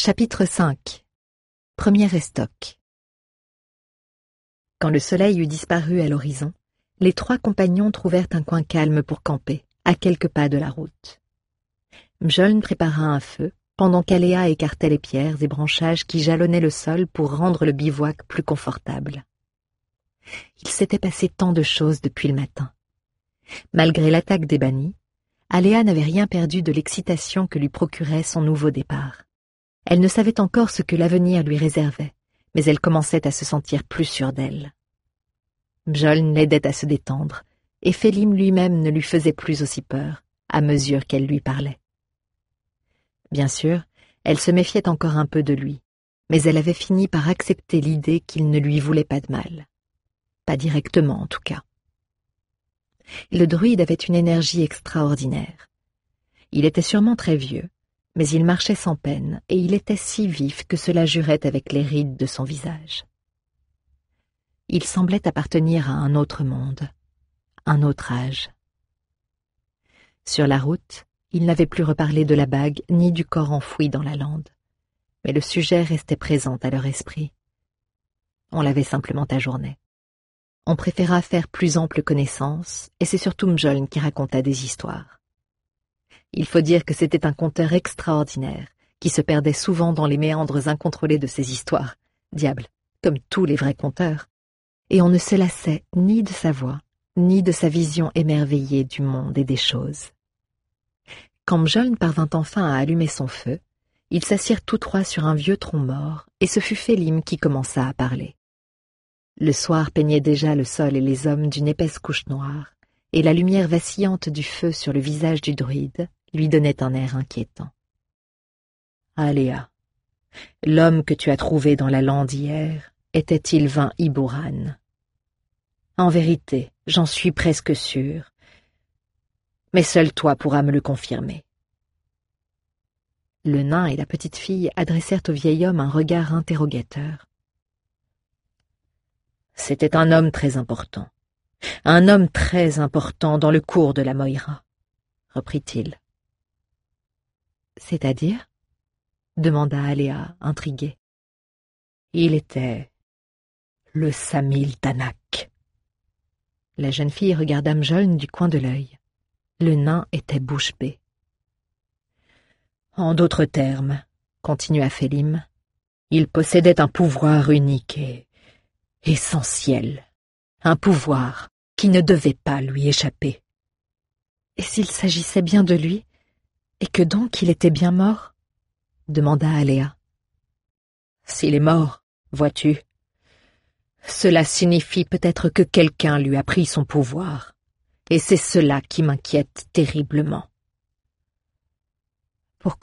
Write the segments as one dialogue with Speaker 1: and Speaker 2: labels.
Speaker 1: Chapitre 5. Premier estoc. Quand le soleil eut disparu à l'horizon, les trois compagnons trouvèrent un coin calme pour camper, à quelques pas de la route. Mjoln prépara un feu, pendant qu'Aléa écartait les pierres et branchages qui jalonnaient le sol pour rendre le bivouac plus confortable. Il s'était passé tant de choses depuis le matin. Malgré l'attaque des bannis, Aléa n'avait rien perdu de l'excitation que lui procurait son nouveau départ. Elle ne savait encore ce que l'avenir lui réservait, mais elle commençait à se sentir plus sûre d'elle. Mjoln l'aidait à se détendre, et Félim lui-même ne lui faisait plus aussi peur, à mesure qu'elle lui parlait. Bien sûr, elle se méfiait encore un peu de lui, mais elle avait fini par accepter l'idée qu'il ne lui voulait pas de mal. Pas directement, en tout cas. Le druide avait une énergie extraordinaire. Il était sûrement très vieux, mais il marchait sans peine, et il était si vif que cela jurait avec les rides de son visage. Il semblait appartenir à un autre monde, un autre âge. Sur la route, il n'avait plus reparlé de la bague ni du corps enfoui dans la lande, mais le sujet restait présent à leur esprit. On l'avait simplement ajourné. On préféra faire plus ample connaissance, et c'est surtout Mjoln qui raconta des histoires. Il faut dire que c'était un conteur extraordinaire, qui se perdait souvent dans les méandres incontrôlés de ses histoires, diable, comme tous les vrais conteurs, et on ne se lassait ni de sa voix, ni de sa vision émerveillée du monde et des choses. Quand Mjoln parvint enfin à allumer son feu, ils s'assirent tous trois sur un vieux tronc mort, et ce fut Félim qui commença à parler. Le soir peignait déjà le sol et les hommes d'une épaisse couche noire, et la lumière vacillante du feu sur le visage du druide lui donnait un air inquiétant. « Aléa, l'homme que tu as trouvé dans la lande hier était Ylvain Iburan. En vérité, j'en suis presque sûr, mais seul toi pourras me le confirmer. » Le nain et la petite fille adressèrent au vieil homme un regard interrogateur. « C'était un homme très important. Un homme très important dans le cours de la Moira, » reprit-il. « C'est-à-dire » demanda Aléa, intriguée. « Il était le Samil Danak. » La jeune fille regarda Mjoln du coin de l'œil. Le nain était bouche bée. « En d'autres termes, » continua Félim, « il possédait un pouvoir unique et essentiel, un pouvoir qui ne devait pas lui échapper. » « Et s'il s'agissait bien de lui, et que donc il était bien mort ?» demanda Aléa. « S'il est mort, vois-tu, cela signifie peut-être que quelqu'un lui a pris son pouvoir, et c'est cela qui m'inquiète terriblement. » « Pourquoi ? »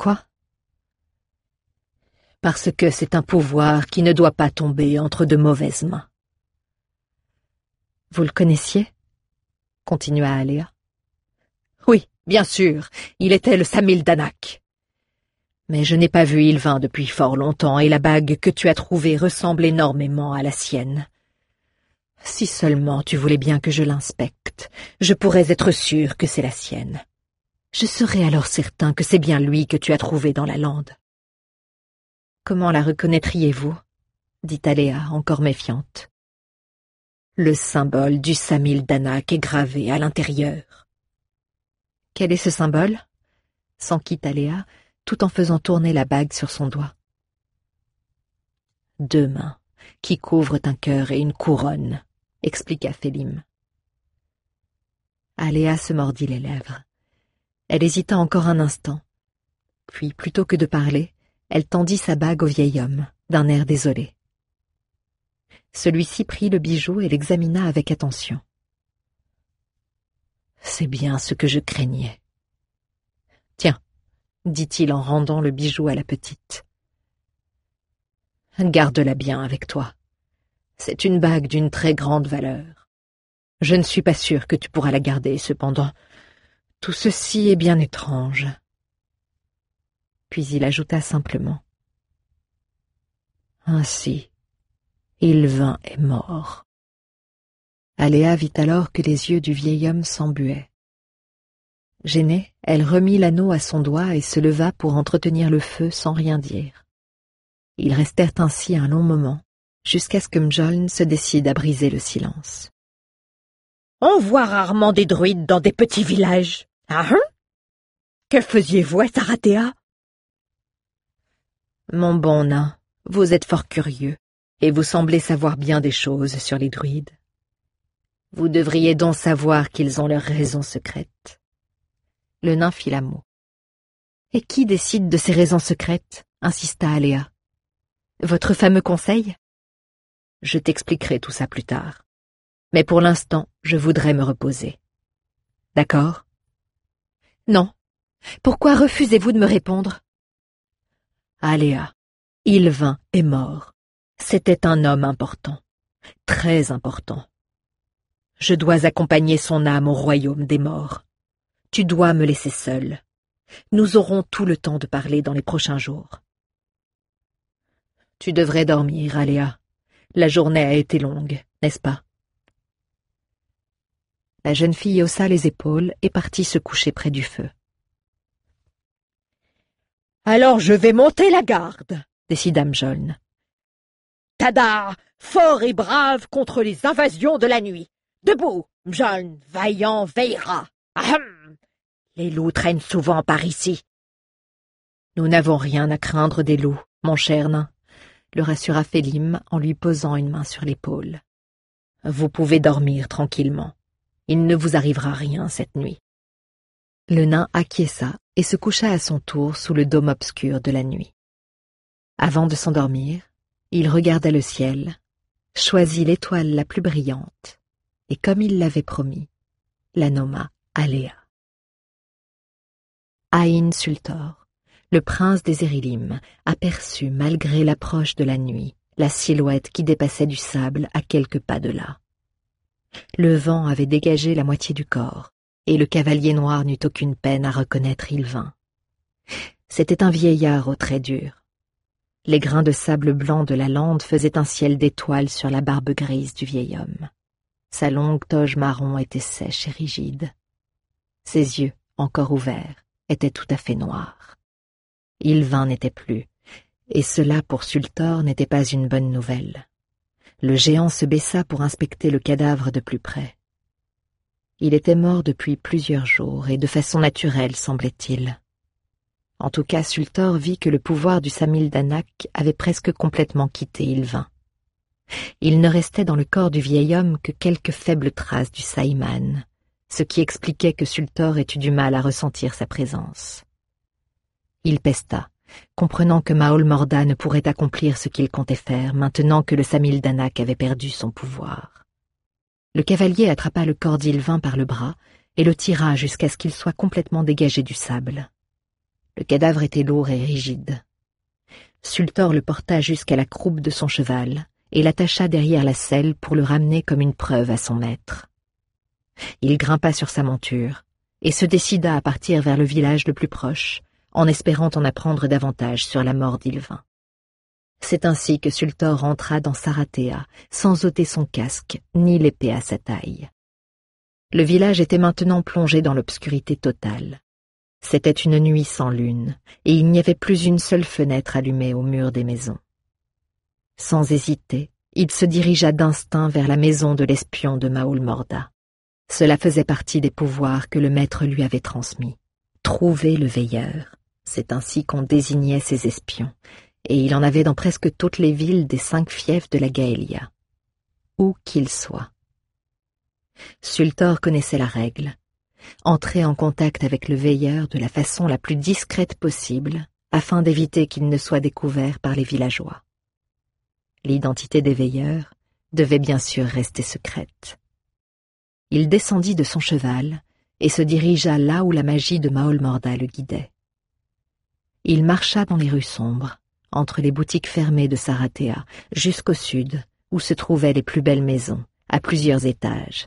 Speaker 1: « Parce que c'est un pouvoir qui ne doit pas tomber entre de mauvaises mains. »« Vous le connaissiez ?» continua Aléa. « Oui, bien sûr, il était le Samil Danak. Mais je n'ai pas vu Ylvain depuis fort longtemps, et la bague que tu as trouvée ressemble énormément à la sienne. Si seulement tu voulais bien que je l'inspecte, je pourrais être sûr que c'est la sienne. Je serais alors certain que c'est bien lui que tu as trouvé dans la lande. »« Comment la reconnaîtriez-vous » dit Aléa, encore méfiante. « Le symbole du Samil Danak est gravé à l'intérieur. »« Quel est ce symbole » s'enquit Aléa, tout en faisant tourner la bague sur son doigt. « 2 mains, qui couvrent un cœur et une couronne, » expliqua Félim. Aléa se mordit les lèvres. Elle hésita encore un instant. Puis, plutôt que de parler, elle tendit sa bague au vieil homme, d'un air désolé. Celui-ci prit le bijou et l'examina avec attention. « C'est bien ce que je craignais. Tiens, » dit-il en rendant le bijou à la petite. « Garde-la bien avec toi. C'est une bague d'une très grande valeur. Je ne suis pas sûr que tu pourras la garder, cependant. Tout ceci est bien étrange. » Puis il ajouta simplement. « Ainsi, Ylvain est mort. » Aléa vit alors que les yeux du vieil homme s'embuaient. Gênée, elle remit l'anneau à son doigt et se leva pour entretenir le feu sans rien dire. Ils restèrent ainsi un long moment, jusqu'à ce que Mjoln se décide à briser le silence.
Speaker 2: « On voit rarement des druides dans des petits villages. Ah hein? Que faisiez-vous à Saratea ?»
Speaker 1: Mon bon nain, vous êtes fort curieux, et vous semblez savoir bien des choses sur les druides. Vous devriez donc savoir qu'ils ont leurs raisons secrètes. Le nain fit la moue. Et qui décide de ces raisons secrètes? Insista Aléa. Votre fameux conseil? Je t'expliquerai tout ça plus tard. Mais pour l'instant, je voudrais me reposer. D'accord? Non. Pourquoi refusez-vous de me répondre? Aléa, Ylvain est mort. C'était un homme important, très important. Je dois accompagner son âme au royaume des morts. Tu dois me laisser seule. Nous aurons tout le temps de parler dans les prochains jours. Tu devrais dormir, Aléa. La journée a été longue, n'est-ce pas? La jeune fille haussa les épaules et partit se coucher près du feu.
Speaker 2: « Alors je vais monter la garde, »
Speaker 1: décida Mjoln.
Speaker 2: « Tadar, fort et brave contre les invasions de la nuit. Debout, Mjoln, vaillant veillera. Ahem! Les loups traînent souvent par ici. »«
Speaker 1: Nous n'avons rien à craindre des loups, mon cher nain, » le rassura Félim en lui posant une main sur l'épaule. « Vous pouvez dormir tranquillement. Il ne vous arrivera rien cette nuit. » Le nain acquiesça et se coucha à son tour sous le dôme obscur de la nuit. Avant de s'endormir, il regarda le ciel, choisit l'étoile la plus brillante, et comme il l'avait promis, la nomma Aléa. Ain Sultor, le prince des Érilim, aperçut, malgré l'approche de la nuit, la silhouette qui dépassait du sable à quelques pas de là. Le vent avait dégagé la moitié du corps, et le cavalier noir n'eut aucune peine à reconnaître Ylvain. C'était un vieillard aux traits durs. Les grains de sable blanc de la lande faisaient un ciel d'étoiles sur la barbe grise du vieil homme. Sa longue toge marron était sèche et rigide. Ses yeux, encore ouverts, étaient tout à fait noirs. Ylvain n'était plus, et cela pour Sultor n'était pas une bonne nouvelle. Le géant se baissa pour inspecter le cadavre de plus près. Il était mort depuis plusieurs jours, et de façon naturelle, semblait-il. En tout cas, Sultor vit que le pouvoir du Samildanak avait presque complètement quitté Ylvain. Il ne restait dans le corps du vieil homme que quelques faibles traces du Saïman, ce qui expliquait que Sultor ait eu du mal à ressentir sa présence. Il pesta, comprenant que Maol Morda ne pourrait accomplir ce qu'il comptait faire maintenant que le Samildanak avait perdu son pouvoir. Le cavalier attrapa le corps d'Ylvain par le bras et le tira jusqu'à ce qu'il soit complètement dégagé du sable. Le cadavre était lourd et rigide. Sultor le porta jusqu'à la croupe de son cheval et l'attacha derrière la selle pour le ramener comme une preuve à son maître. Il grimpa sur sa monture et se décida à partir vers le village le plus proche, en espérant en apprendre davantage sur la mort d'Ylvain. C'est ainsi que Sultor entra dans Saratea, sans ôter son casque, ni l'épée à sa taille. Le village était maintenant plongé dans l'obscurité totale. C'était une nuit sans lune, et il n'y avait plus une seule fenêtre allumée au mur des maisons. Sans hésiter, il se dirigea d'instinct vers la maison de l'espion de Maol Morda. Cela faisait partie des pouvoirs que le maître lui avait transmis. Trouver le veilleur, c'est ainsi qu'on désignait ses espions, et il en avait dans presque toutes les villes des 5 fiefs de la Gaélia. Où qu'ils soient. Sultor connaissait la règle. Entrer en contact avec le veilleur de la façon la plus discrète possible, afin d'éviter qu'il ne soit découvert par les villageois. L'identité des veilleurs devait bien sûr rester secrète. Il descendit de son cheval et se dirigea là où la magie de Maol Morda le guidait. Il marcha dans les rues sombres, entre les boutiques fermées de Saratea, jusqu'au sud, où se trouvaient les plus belles maisons, à plusieurs étages.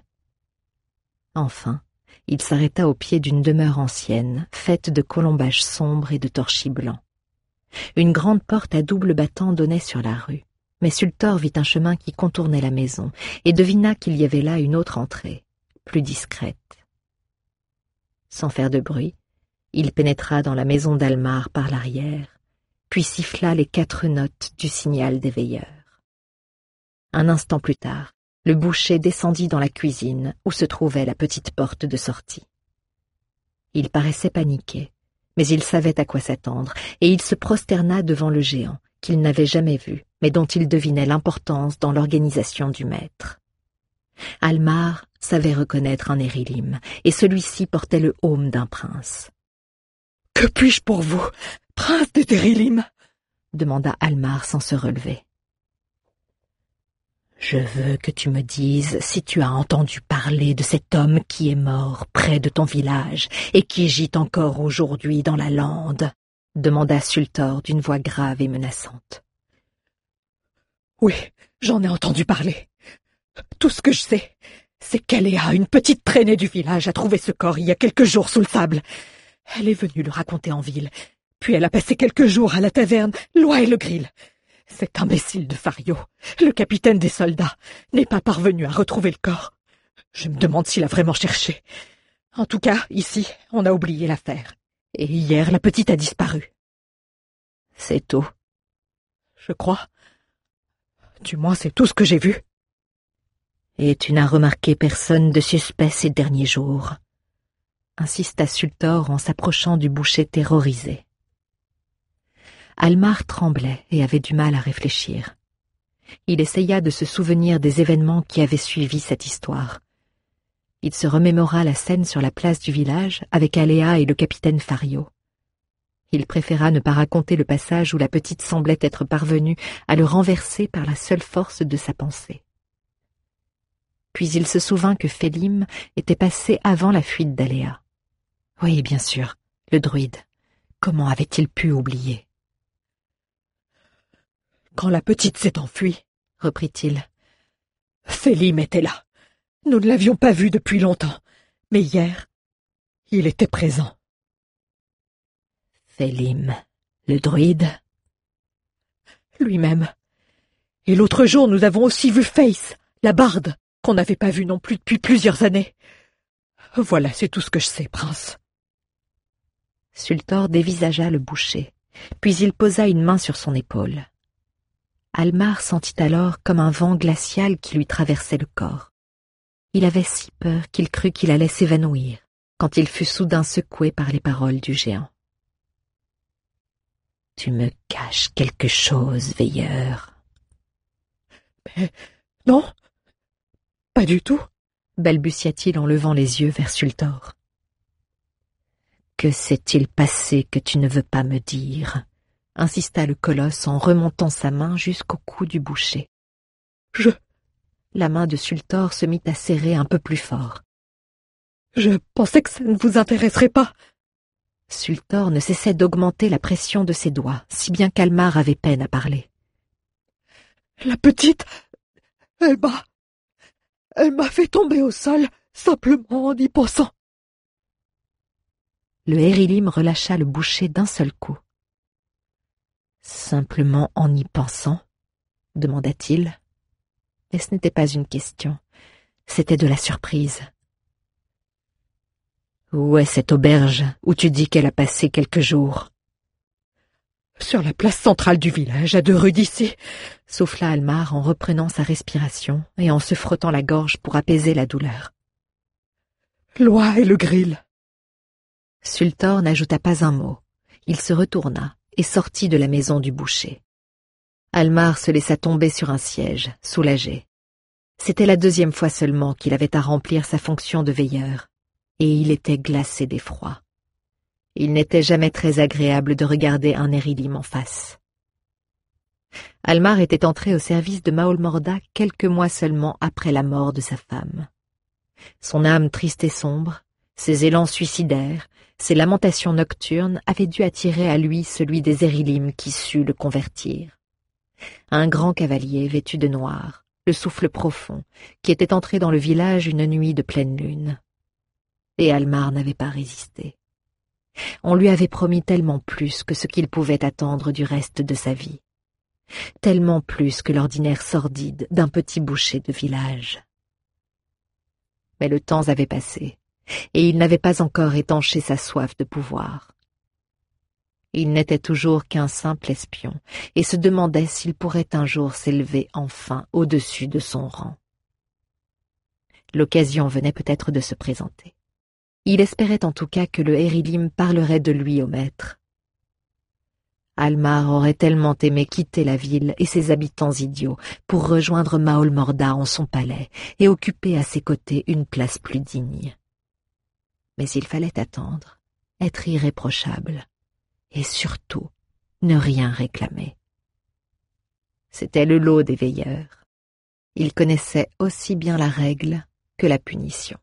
Speaker 1: Enfin, il s'arrêta au pied d'une demeure ancienne, faite de colombages sombres et de torchis blancs. Une grande porte à double battant donnait sur la rue, mais Sultor vit un chemin qui contournait la maison, et devina qu'il y avait là une autre entrée, plus discrète. Sans faire de bruit, il pénétra dans la maison d'Almar par l'arrière, puis siffla les 4 notes du signal des veilleurs. Un instant plus tard, le boucher descendit dans la cuisine où se trouvait la petite porte de sortie. Il paraissait paniqué, mais il savait à quoi s'attendre, et il se prosterna devant le géant, qu'il n'avait jamais vu, mais dont il devinait l'importance dans l'organisation du maître. Almar savait reconnaître un Érilim, et celui-ci portait le aume d'un prince.
Speaker 2: « Que puis-je pour vous, prince des Érilim ?»
Speaker 1: demanda Almar sans se relever. « Je veux que tu me dises si tu as entendu parler de cet homme qui est mort près de ton village et qui gît encore aujourd'hui dans la lande, » demanda Sultor d'une voix grave et menaçante.
Speaker 2: « Oui, j'en ai entendu parler. Tout ce que je sais, c'est qu'Aléa, une petite traînée du village, a trouvé ce corps il y a quelques jours sous le sable. Elle est venue le raconter en ville, puis elle a passé quelques jours à la taverne L'Oie-et-le-Grill. Cet imbécile de Fario, le capitaine des soldats, n'est pas parvenu à retrouver le corps. Je me demande s'il a vraiment cherché. En tout cas, ici, on a oublié l'affaire. Et hier, la petite a disparu. »«
Speaker 1: C'est tout. »«
Speaker 2: Je crois. Du moins, c'est tout ce que j'ai vu. »«
Speaker 1: Et tu n'as remarqué personne de suspect ces derniers jours ?» insista Sultor en s'approchant du boucher terrorisé. Almar tremblait et avait du mal à réfléchir. Il essaya de se souvenir des événements qui avaient suivi cette histoire. Il se remémora la scène sur la place du village avec Aléa et le capitaine Fario. Il préféra ne pas raconter le passage où la petite semblait être parvenue à le renverser par la seule force de sa pensée. Puis il se souvint que Félim était passé avant la fuite d'Aléa. Oui, bien sûr, le druide. Comment avait-il pu oublier ?
Speaker 2: « Quand la petite s'est enfuie, reprit-il, Félim était là. Nous ne l'avions pas vu depuis longtemps, mais hier, il était présent. »«
Speaker 1: Félim, le druide ?»«
Speaker 2: Lui-même. Et l'autre jour, nous avons aussi vu Face, la barde, qu'on n'avait pas vue non plus depuis plusieurs années. Voilà, c'est tout ce que je sais, prince. »
Speaker 1: Sultor dévisagea le boucher, puis il posa une main sur son épaule. Almar sentit alors comme un vent glacial qui lui traversait le corps. Il avait si peur qu'il crut qu'il allait s'évanouir, quand il fut soudain secoué par les paroles du géant. « Tu me caches quelque chose, veilleur. »«
Speaker 2: Mais non, pas du tout, »
Speaker 1: balbutia-t-il en levant les yeux vers Sultor. « Que s'est-il passé que tu ne veux pas me dire ?» insista le colosse en remontant sa main jusqu'au cou du boucher. La main de Sultor se mit à serrer un peu plus fort.
Speaker 2: « Je pensais que ça ne vous intéresserait pas. »
Speaker 1: Sultor ne cessait d'augmenter la pression de ses doigts, si bien qu'Almar avait peine à parler.
Speaker 2: « La petite, elle m'a fait tomber au sol, simplement en y pensant. »
Speaker 1: Le Érilim relâcha le boucher d'un seul coup. « Simplement en y pensant ?» demanda-t-il. Mais ce n'était pas une question, c'était de la surprise. « Où est cette auberge où tu dis qu'elle a passé quelques jours ?»«
Speaker 2: Sur la place centrale du village, à 2 rues d'ici, »
Speaker 1: souffla Almar en reprenant sa respiration et en se frottant la gorge pour apaiser la douleur.
Speaker 2: « L'Oie-et-le-Grill. »
Speaker 1: Sultor n'ajouta pas un mot. Il se retourna et sortit de la maison du boucher. Almar se laissa tomber sur un siège, soulagé. C'était la 2e fois seulement qu'il avait à remplir sa fonction de veilleur, et il était glacé d'effroi. Il n'était jamais très agréable de regarder un Érilim en face. Almar était entré au service de Maolmorda quelques mois seulement après la mort de sa femme. Son âme triste et sombre, ses élans suicidaires, ses lamentations nocturnes avaient dû attirer à lui celui des Érilim qui sut le convertir. Un grand cavalier vêtu de noir, le souffle profond, qui était entré dans le village une nuit de pleine lune. Et Almar n'avait pas résisté. On lui avait promis tellement plus que ce qu'il pouvait attendre du reste de sa vie. Tellement plus que l'ordinaire sordide d'un petit boucher de village. Mais le temps avait passé, et il n'avait pas encore étanché sa soif de pouvoir. Il n'était toujours qu'un simple espion et se demandait s'il pourrait un jour s'élever enfin au-dessus de son rang. L'occasion venait peut-être de se présenter. Il espérait en tout cas que le Hérilim parlerait de lui au maître. Almar aurait tellement aimé quitter la ville et ses habitants idiots pour rejoindre Maol Morda en son palais et occuper à ses côtés une place plus digne. Mais il fallait attendre, être irréprochable et surtout ne rien réclamer. C'était le lot des veilleurs. Il connaissait aussi bien la règle que la punition.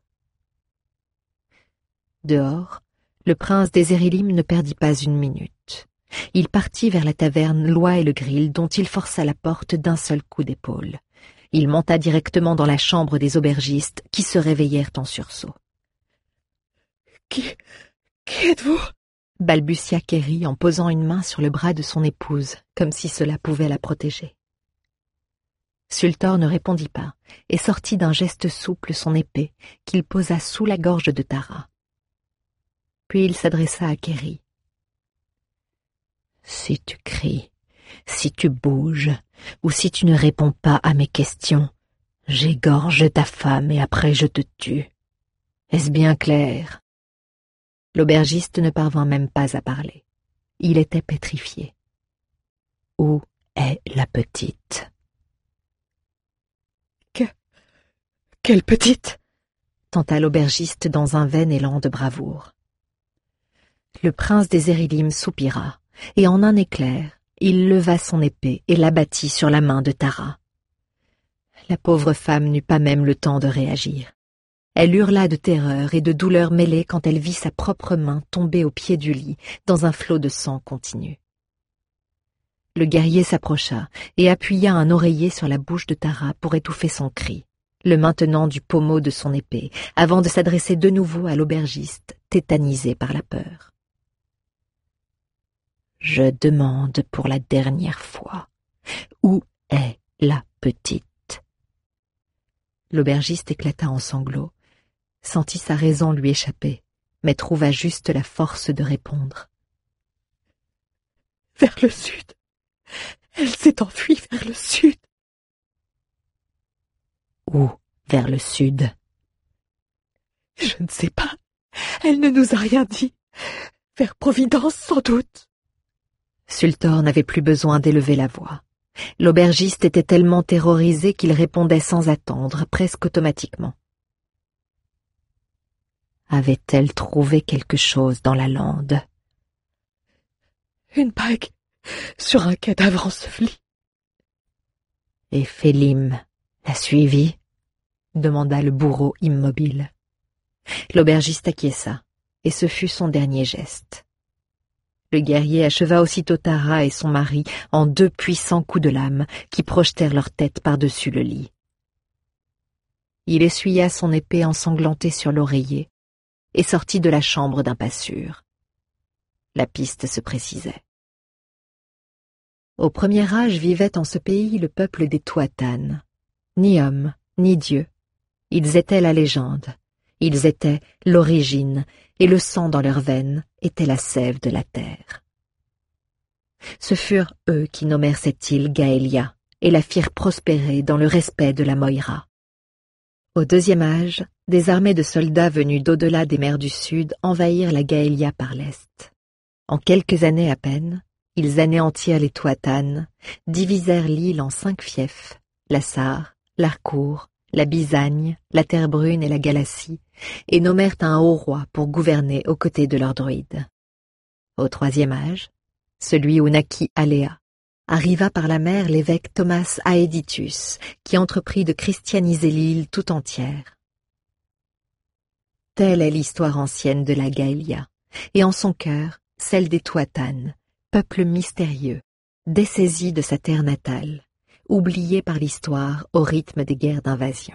Speaker 1: Dehors, le prince des Hérilim ne perdit pas une minute. Il partit vers la taverne l'Oie et le Grill dont il força la porte d'un seul coup d'épaule. Il monta directement dans la chambre des aubergistes qui se réveillèrent en sursaut.
Speaker 2: Qui êtes-vous?
Speaker 1: Balbutia Kéry en posant une main sur le bras de son épouse, comme si cela pouvait la protéger. Sultor ne répondit pas et sortit d'un geste souple son épée qu'il posa sous la gorge de Tara. Puis il s'adressa à Kéry. « Si tu cries, si tu bouges, ou si tu ne réponds pas à mes questions, j'égorge ta femme et après je te tue. Est-ce bien clair ?» L'aubergiste ne parvint même pas à parler. Il était pétrifié. « Où est la petite ?»
Speaker 2: Quelle petite?
Speaker 1: Tenta l'aubergiste dans un vain élan de bravoure. Le prince des Hérilim soupira, et en un éclair, il leva son épée et l'abattit sur la main de Tara. La pauvre femme n'eut pas même le temps de réagir. Elle hurla de terreur et de douleur mêlée quand elle vit sa propre main tomber au pied du lit, dans un flot de sang continu. Le guerrier s'approcha et appuya un oreiller sur la bouche de Tara pour étouffer son cri, le maintenant du pommeau de son épée, avant de s'adresser de nouveau à l'aubergiste, tétanisé par la peur. « Je demande pour la dernière fois, où est la petite ?» L'aubergiste éclata en sanglots, sentit sa raison lui échapper, mais trouva juste la force de répondre.
Speaker 2: « Vers le sud. Elle s'est enfuie vers le sud. »
Speaker 1: Où vers le sud?
Speaker 2: Je ne sais pas. Elle ne nous a rien dit. Vers Providence, sans doute.
Speaker 1: Sultor n'avait plus besoin d'élever la voix. L'aubergiste était tellement terrorisé qu'il répondait sans attendre, presque automatiquement. Avait-elle trouvé quelque chose dans la lande?
Speaker 2: Une bague sur un cadavre enseveli.
Speaker 1: Et Félim l'a suivie? Demanda le bourreau immobile. L'aubergiste acquiesça, et ce fut son dernier geste. Le guerrier acheva aussitôt Tara et son mari en 2 puissants coups de lame qui projetèrent leurs têtes par-dessus le lit. Il essuya son épée ensanglantée sur l'oreiller et sortit de la chambre d'un pas sûr. La piste se précisait. Au premier âge vivait en ce pays le peuple des Tuatan. Ni homme, ni dieu. Ils étaient la légende. Ils étaient l'origine, et le sang dans leurs veines était la sève de la terre. Ce furent eux qui nommèrent cette île Gaëlia et la firent prospérer dans le respect de la Moïra. Au deuxième âge, des armées de soldats venus d'au-delà des mers du Sud envahirent la Gaëlia par l'est. En quelques années à peine, ils anéantirent les Tuatan, divisèrent l'île en 5 fiefs, la Sarre, l'Harcourt, la Bisagne, la Terre Brune et la Galatie, et nommèrent un haut roi pour gouverner aux côtés de leurs druides. Au troisième âge, celui où naquit Aléa, arriva par la mer l'évêque Thomas Aeditus, qui entreprit de christianiser l'île tout entière. Telle est l'histoire ancienne de la Gaëlia, et en son cœur, celle des Tuatan, peuple mystérieux, dessaisi de sa terre natale, oublié par l'histoire au rythme des guerres d'invasion.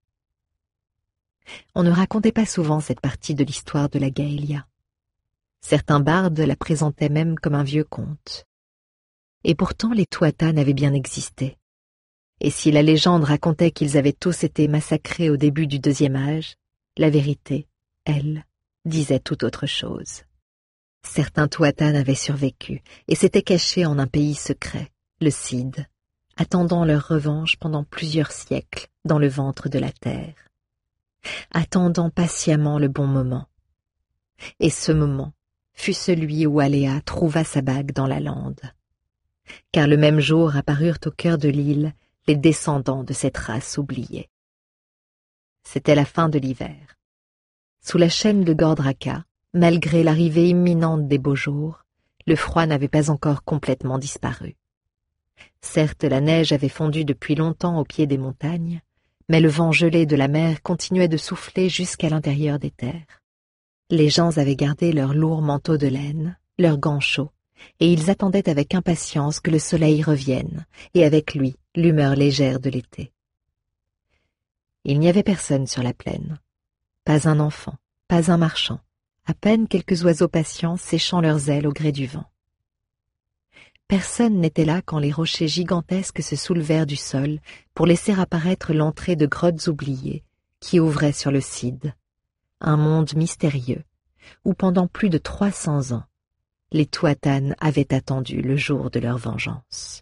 Speaker 1: On ne racontait pas souvent cette partie de l'histoire de la Gaëlia. Certains bardes la présentaient même comme un vieux conte. Et pourtant les Tuatan avaient bien existé. Et si la légende racontait qu'ils avaient tous été massacrés au début du deuxième âge, la vérité, elle, disait tout autre chose. Certains Tuatanes avaient survécu et s'étaient cachés en un pays secret, le Cid, attendant leur revanche pendant plusieurs siècles dans le ventre de la terre, attendant patiemment le bon moment. Et ce moment fut celui où Aléa trouva sa bague dans la lande. Car le même jour apparurent au cœur de l'île les descendants de cette race oubliée. C'était la fin de l'hiver. Sous la chaîne de Gordraka, malgré l'arrivée imminente des beaux jours, le froid n'avait pas encore complètement disparu. Certes, la neige avait fondu depuis longtemps au pied des montagnes, mais le vent gelé de la mer continuait de souffler jusqu'à l'intérieur des terres. Les gens avaient gardé leurs lourds manteaux de laine, leurs gants chauds, et ils attendaient avec impatience que le soleil revienne, et avec lui l'humeur légère de l'été. Il n'y avait personne sur la plaine. Pas un enfant, pas un marchand, à peine quelques oiseaux patients séchant leurs ailes au gré du vent. Personne n'était là quand les rochers gigantesques se soulevèrent du sol pour laisser apparaître l'entrée de grottes oubliées qui ouvraient sur le Cid, un monde mystérieux où pendant plus de 300 ans, les Tuatanes avaient attendu le jour de leur vengeance.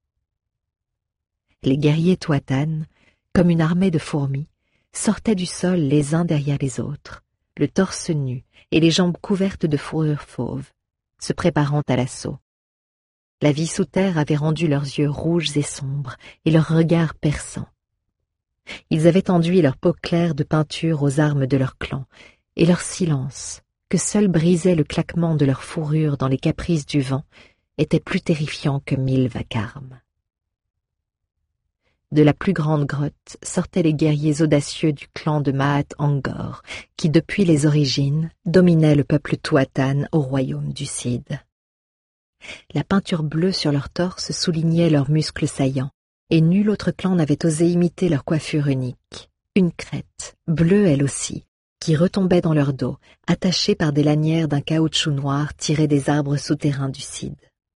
Speaker 1: Les guerriers Tuatanes, comme une armée de fourmis, sortaient du sol les uns derrière les autres, le torse nu et les jambes couvertes de fourrure fauve, se préparant à l'assaut. La vie sous terre avait rendu leurs yeux rouges et sombres et leurs regards perçants. Ils avaient enduit leur peau claire de peinture aux armes de leur clan, et leur silence, que seul brisait le claquement de leur fourrure dans les caprices du vent, était plus terrifiant que 1000 vacarmes. De la plus grande grotte sortaient les guerriers audacieux du clan de Maat Angor, qui depuis les origines dominait le peuple Tuatane au royaume du Cid. La peinture bleue sur leur torse soulignait leurs muscles saillants, et nul autre clan n'avait osé imiter leur coiffure unique, une crête, bleue elle aussi, qui retombait dans leur dos, attachée par des lanières d'un caoutchouc noir tiré des arbres souterrains du Cid.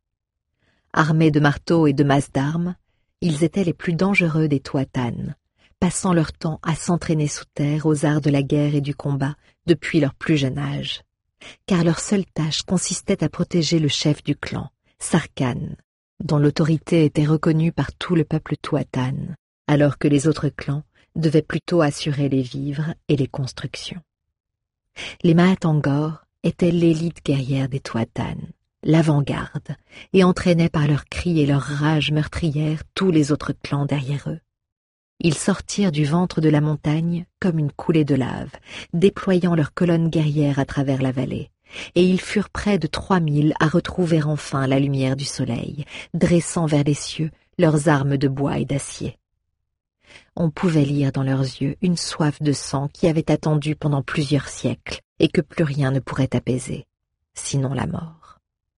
Speaker 1: Armés de marteaux et de masses d'armes, ils étaient les plus dangereux des Tuatanes, passant leur temps à s'entraîner sous terre aux arts de la guerre et du combat depuis leur plus jeune âge. Car leur seule tâche consistait à protéger le chef du clan, Sarkhan, dont l'autorité était reconnue par tout le peuple Tuatane, alors que les autres clans devaient plutôt assurer les vivres et les constructions. Les Maat Angor étaient l'élite guerrière des Tuatanes, l'avant-garde, et entraînaient par leurs cris et leur rage meurtrière tous les autres clans derrière eux. Ils sortirent du ventre de la montagne comme une coulée de lave, déployant leurs colonnes guerrières à travers la vallée, et ils furent près de 3000 à retrouver enfin la lumière du soleil, dressant vers les cieux leurs armes de bois et d'acier. On pouvait lire dans leurs yeux une soif de sang qui avait attendu pendant plusieurs siècles et que plus rien ne pourrait apaiser, sinon la mort.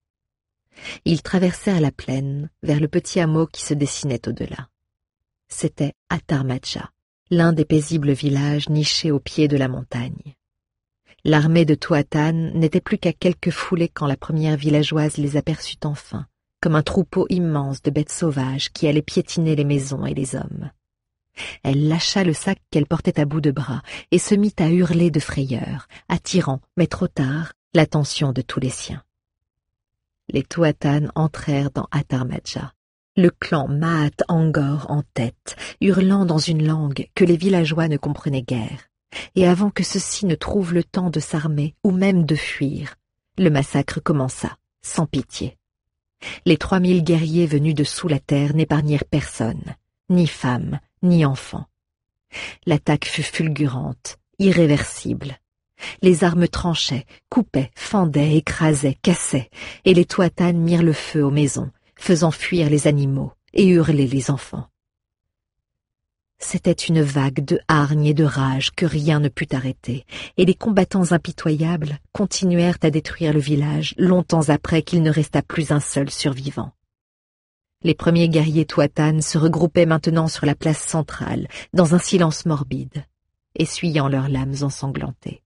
Speaker 1: Ils traversèrent la plaine vers le petit hameau qui se dessinait au-delà. C'était Atarmatja, l'un des paisibles villages nichés au pied de la montagne. L'armée de Tuatane n'était plus qu'à quelques foulées quand la première villageoise les aperçut enfin, comme un troupeau immense de bêtes sauvages qui allaient piétiner les maisons et les hommes. Elle lâcha le sac qu'elle portait à bout de bras et se mit à hurler de frayeur, attirant, mais trop tard, l'attention de tous les siens. Les Tuatanes entrèrent dans Atarmatja, le clan Maat Angor en tête, hurlant dans une langue que les villageois ne comprenaient guère. Et avant que ceux-ci ne trouvent le temps de s'armer ou même de fuir, le massacre commença, sans pitié. Les 3000 guerriers venus de sous la terre n'épargnèrent personne, ni femmes, ni enfants. L'attaque fut fulgurante, irréversible. Les armes tranchaient, coupaient, fendaient, écrasaient, cassaient, et les Tuatanes mirent le feu aux maisons, faisant fuir les animaux et hurler les enfants. C'était une vague de hargne et de rage que rien ne put arrêter, et les combattants impitoyables continuèrent à détruire le village longtemps après qu'il ne resta plus un seul survivant. Les premiers guerriers Tuatanes se regroupaient maintenant sur la place centrale, dans un silence morbide, essuyant leurs lames ensanglantées.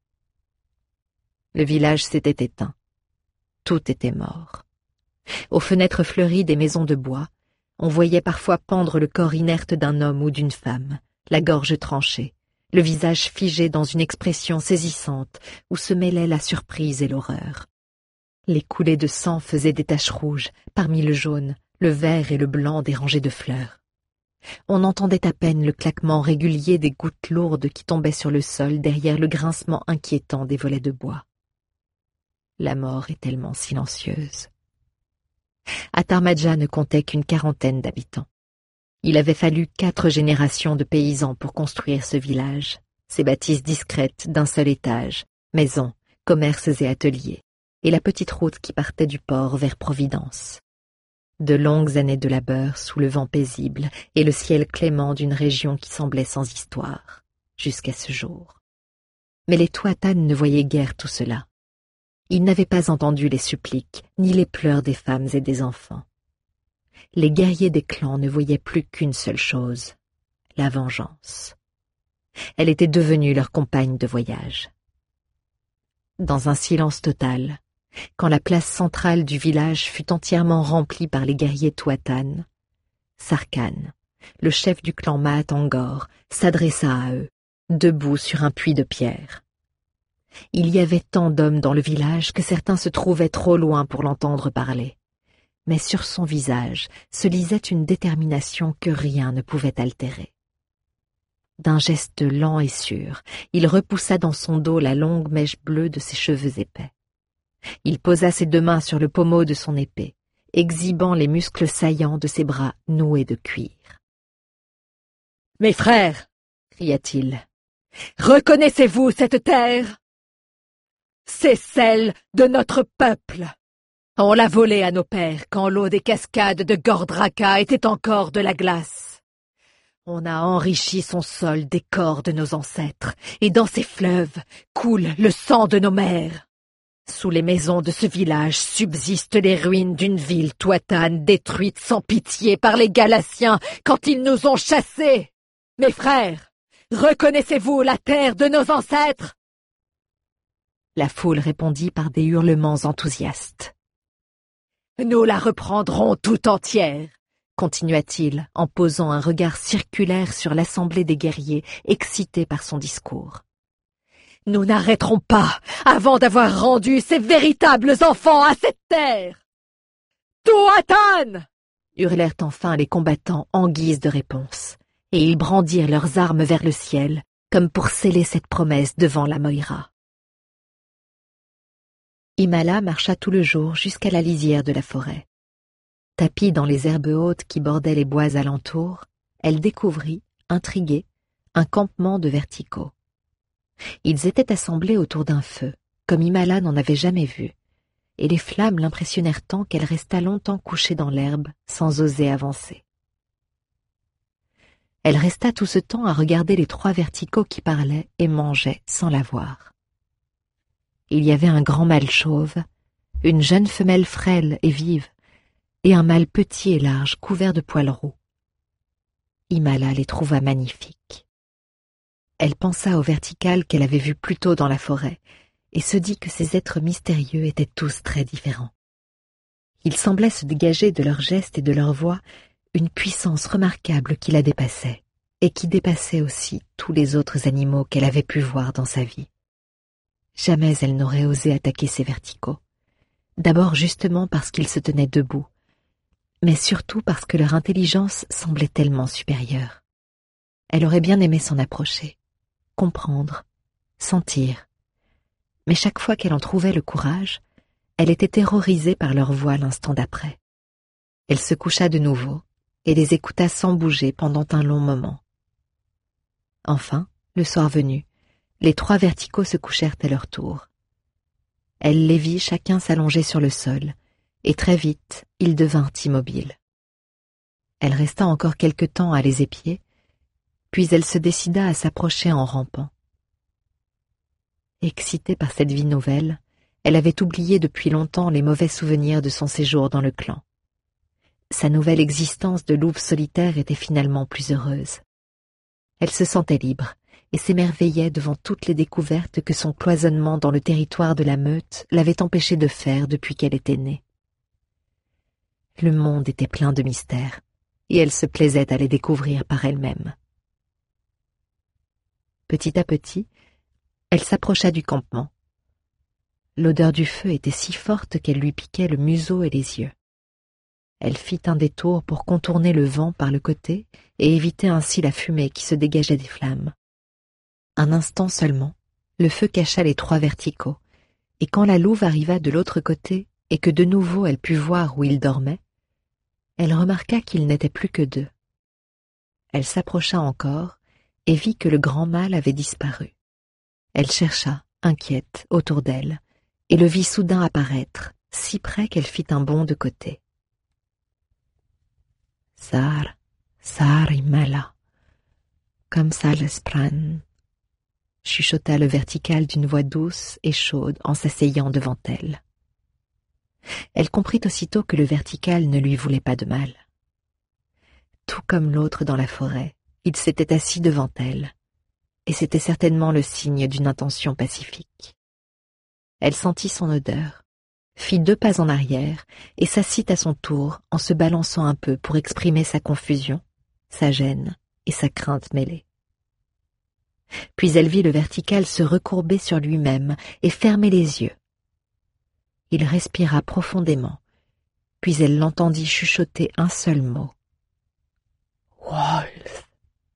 Speaker 1: Le village s'était éteint. Tout était mort. Aux fenêtres fleuries des maisons de bois, on voyait parfois pendre le corps inerte d'un homme ou d'une femme, la gorge tranchée, le visage figé dans une expression saisissante où se mêlaient la surprise et l'horreur. Les coulées de sang faisaient des taches rouges parmi le jaune, le vert et le blanc des rangées de fleurs. On entendait à peine le claquement régulier des gouttes lourdes qui tombaient sur le sol derrière le grincement inquiétant des volets de bois. La mort est tellement silencieuse. Atarmadja ne comptait qu'une quarantaine d'habitants. Il avait fallu 4 générations de paysans pour construire ce village, ces bâtisses discrètes d'un seul étage, maisons, commerces et ateliers, et la petite route qui partait du port vers Providence. De longues années de labeur sous le vent paisible et le ciel clément d'une région qui semblait sans histoire, jusqu'à ce jour. Mais les Tuatanes ne voyaient guère tout cela. Ils n'avaient pas entendu les suppliques, ni les pleurs des femmes et des enfants. Les guerriers des clans ne voyaient plus qu'une seule chose, la vengeance. Elle était devenue leur compagne de voyage. Dans un silence total, quand la place centrale du village fut entièrement remplie par les guerriers Tuatanes, Sarkhan, le chef du clan Mahatangor, s'adressa à eux, debout sur un puits de pierre. Il y avait tant d'hommes dans le village que certains se trouvaient trop loin pour l'entendre parler. Mais sur son visage se lisait une détermination que rien ne pouvait altérer. D'un geste lent et sûr, il repoussa dans son dos la longue mèche bleue de ses cheveux épais. Il posa ses 2 mains sur le pommeau de son épée, exhibant les muscles saillants de ses bras noués de cuir.
Speaker 2: « Mes frères !» cria-t-il. « Reconnaissez-vous cette terre ? C'est celle de notre peuple. On l'a volée à nos pères quand l'eau des cascades de Gordraka était encore de la glace. On a enrichi son sol des corps de nos ancêtres, et dans ses fleuves coule le sang de nos mères. Sous les maisons de ce village subsistent les ruines d'une ville tuatane détruite sans pitié par les Galatiens quand ils nous ont chassés. Mes frères, reconnaissez-vous la terre de nos ancêtres ? »
Speaker 1: La foule répondit par des hurlements enthousiastes.
Speaker 2: « Nous la reprendrons tout entière, »
Speaker 1: continua-t-il en posant un regard circulaire sur l'assemblée des guerriers excités par son discours.
Speaker 2: « Nous n'arrêterons pas avant d'avoir rendu ces véritables enfants à cette terre. Tuatan !»
Speaker 1: hurlèrent enfin les combattants en guise de réponse, et ils brandirent leurs armes vers le ciel, comme pour sceller cette promesse devant la Moïra. Imala marcha tout le jour jusqu'à la lisière de la forêt. Tapie dans les herbes hautes qui bordaient les bois alentours, elle découvrit, intriguée, un campement de verticaux. Ils étaient assemblés autour d'un feu, comme Imala n'en avait jamais vu, et les flammes l'impressionnèrent tant qu'elle resta longtemps couchée dans l'herbe, sans oser avancer. Elle resta tout ce temps à regarder les 3 verticaux qui parlaient et mangeaient sans la voir. Il y avait un grand mâle chauve, une jeune femelle frêle et vive, et un mâle petit et large couvert de poils roux. Imala les trouva magnifiques. Elle pensa aux verticales qu'elle avait vues plus tôt dans la forêt, et se dit que ces êtres mystérieux étaient tous très différents. Il semblait se dégager de leurs gestes et de leur voix une puissance remarquable qui la dépassait, et qui dépassait aussi tous les autres animaux qu'elle avait pu voir dans sa vie. Jamais elle n'aurait osé attaquer ces verticaux. D'abord justement parce qu'ils se tenaient debout, mais surtout parce que leur intelligence semblait tellement supérieure. Elle aurait bien aimé s'en approcher, comprendre, sentir. Mais chaque fois qu'elle en trouvait le courage, elle était terrorisée par leur voix l'instant d'après. Elle se coucha de nouveau et les écouta sans bouger pendant un long moment. Enfin, le soir venu, les 3 verticaux se couchèrent à leur tour. Elle les vit chacun s'allonger sur le sol, et très vite, ils devinrent immobiles. Elle resta encore quelque temps à les épier, puis elle se décida à s'approcher en rampant. Excitée par cette vie nouvelle, elle avait oublié depuis longtemps les mauvais souvenirs de son séjour dans le clan. Sa nouvelle existence de louve solitaire était finalement plus heureuse. Elle se sentait libre et s'émerveillait devant toutes les découvertes que son cloisonnement dans le territoire de la meute l'avait empêchée de faire depuis qu'elle était née. Le monde était plein de mystères, et elle se plaisait à les découvrir par elle-même. Petit à petit, elle s'approcha du campement. L'odeur du feu était si forte qu'elle lui piquait le museau et les yeux. Elle fit un détour pour contourner le vent par le côté et éviter ainsi la fumée qui se dégageait des flammes. Un instant seulement, le feu cacha les 3 verticaux, et quand la louve arriva de l'autre côté et que de nouveau elle put voir où il dormait, elle remarqua qu'il n'était plus que 2. Elle s'approcha encore et vit que le grand mâle avait disparu. Elle chercha, inquiète, autour d'elle, et le vit soudain apparaître, si près qu'elle fit un bond de côté. « Sar, Sar Imala, comme ça l'espran » chuchota le vertical d'une voix douce et chaude en s'asseyant devant elle. Elle comprit aussitôt que le vertical ne lui voulait pas de mal. Tout comme l'autre dans la forêt, il s'était assis devant elle, et c'était certainement le signe d'une intention pacifique. Elle sentit son odeur, fit 2 pas en arrière et s'assit à son tour en se balançant un peu pour exprimer sa confusion, sa gêne et sa crainte mêlée. Puis elle vit le vertical se recourber sur lui-même et fermer les yeux. Il respira profondément, puis elle l'entendit chuchoter un seul mot. « Wolf !»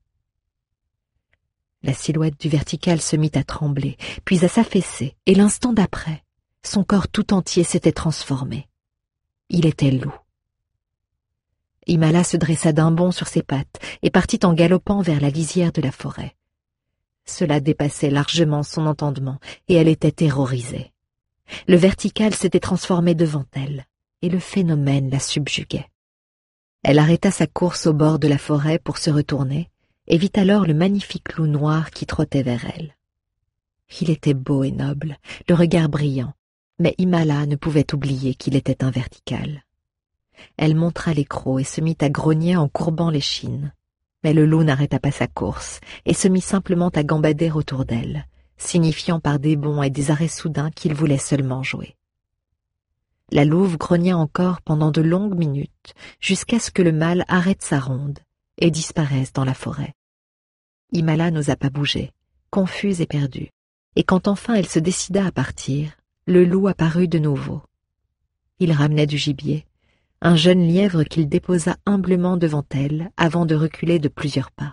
Speaker 1: La silhouette du vertical se mit à trembler, puis à s'affaisser, et l'instant d'après, son corps tout entier s'était transformé. Il était loup. Imala se dressa d'un bond sur ses pattes et partit en galopant vers la lisière de la forêt. Cela dépassait largement son entendement, et elle était terrorisée. Le vertical s'était transformé devant elle, et le phénomène la subjuguait. Elle arrêta sa course au bord de la forêt pour se retourner, et vit alors le magnifique loup noir qui trottait vers elle. Il était beau et noble, le regard brillant, mais Imala ne pouvait oublier qu'il était un vertical. Elle montra les crocs et se mit à grogner en courbant l'échine. Mais le loup n'arrêta pas sa course et se mit simplement à gambader autour d'elle, signifiant par des bonds et des arrêts soudains qu'il voulait seulement jouer. La louve grogna encore pendant de longues minutes, jusqu'à ce que le mâle arrête sa ronde et disparaisse dans la forêt. Imala n'osa pas bouger, confuse et perdue, et quand enfin elle se décida à partir, le loup apparut de nouveau. Il ramenait du gibier, un jeune lièvre qu'il déposa humblement devant elle avant de reculer de plusieurs pas.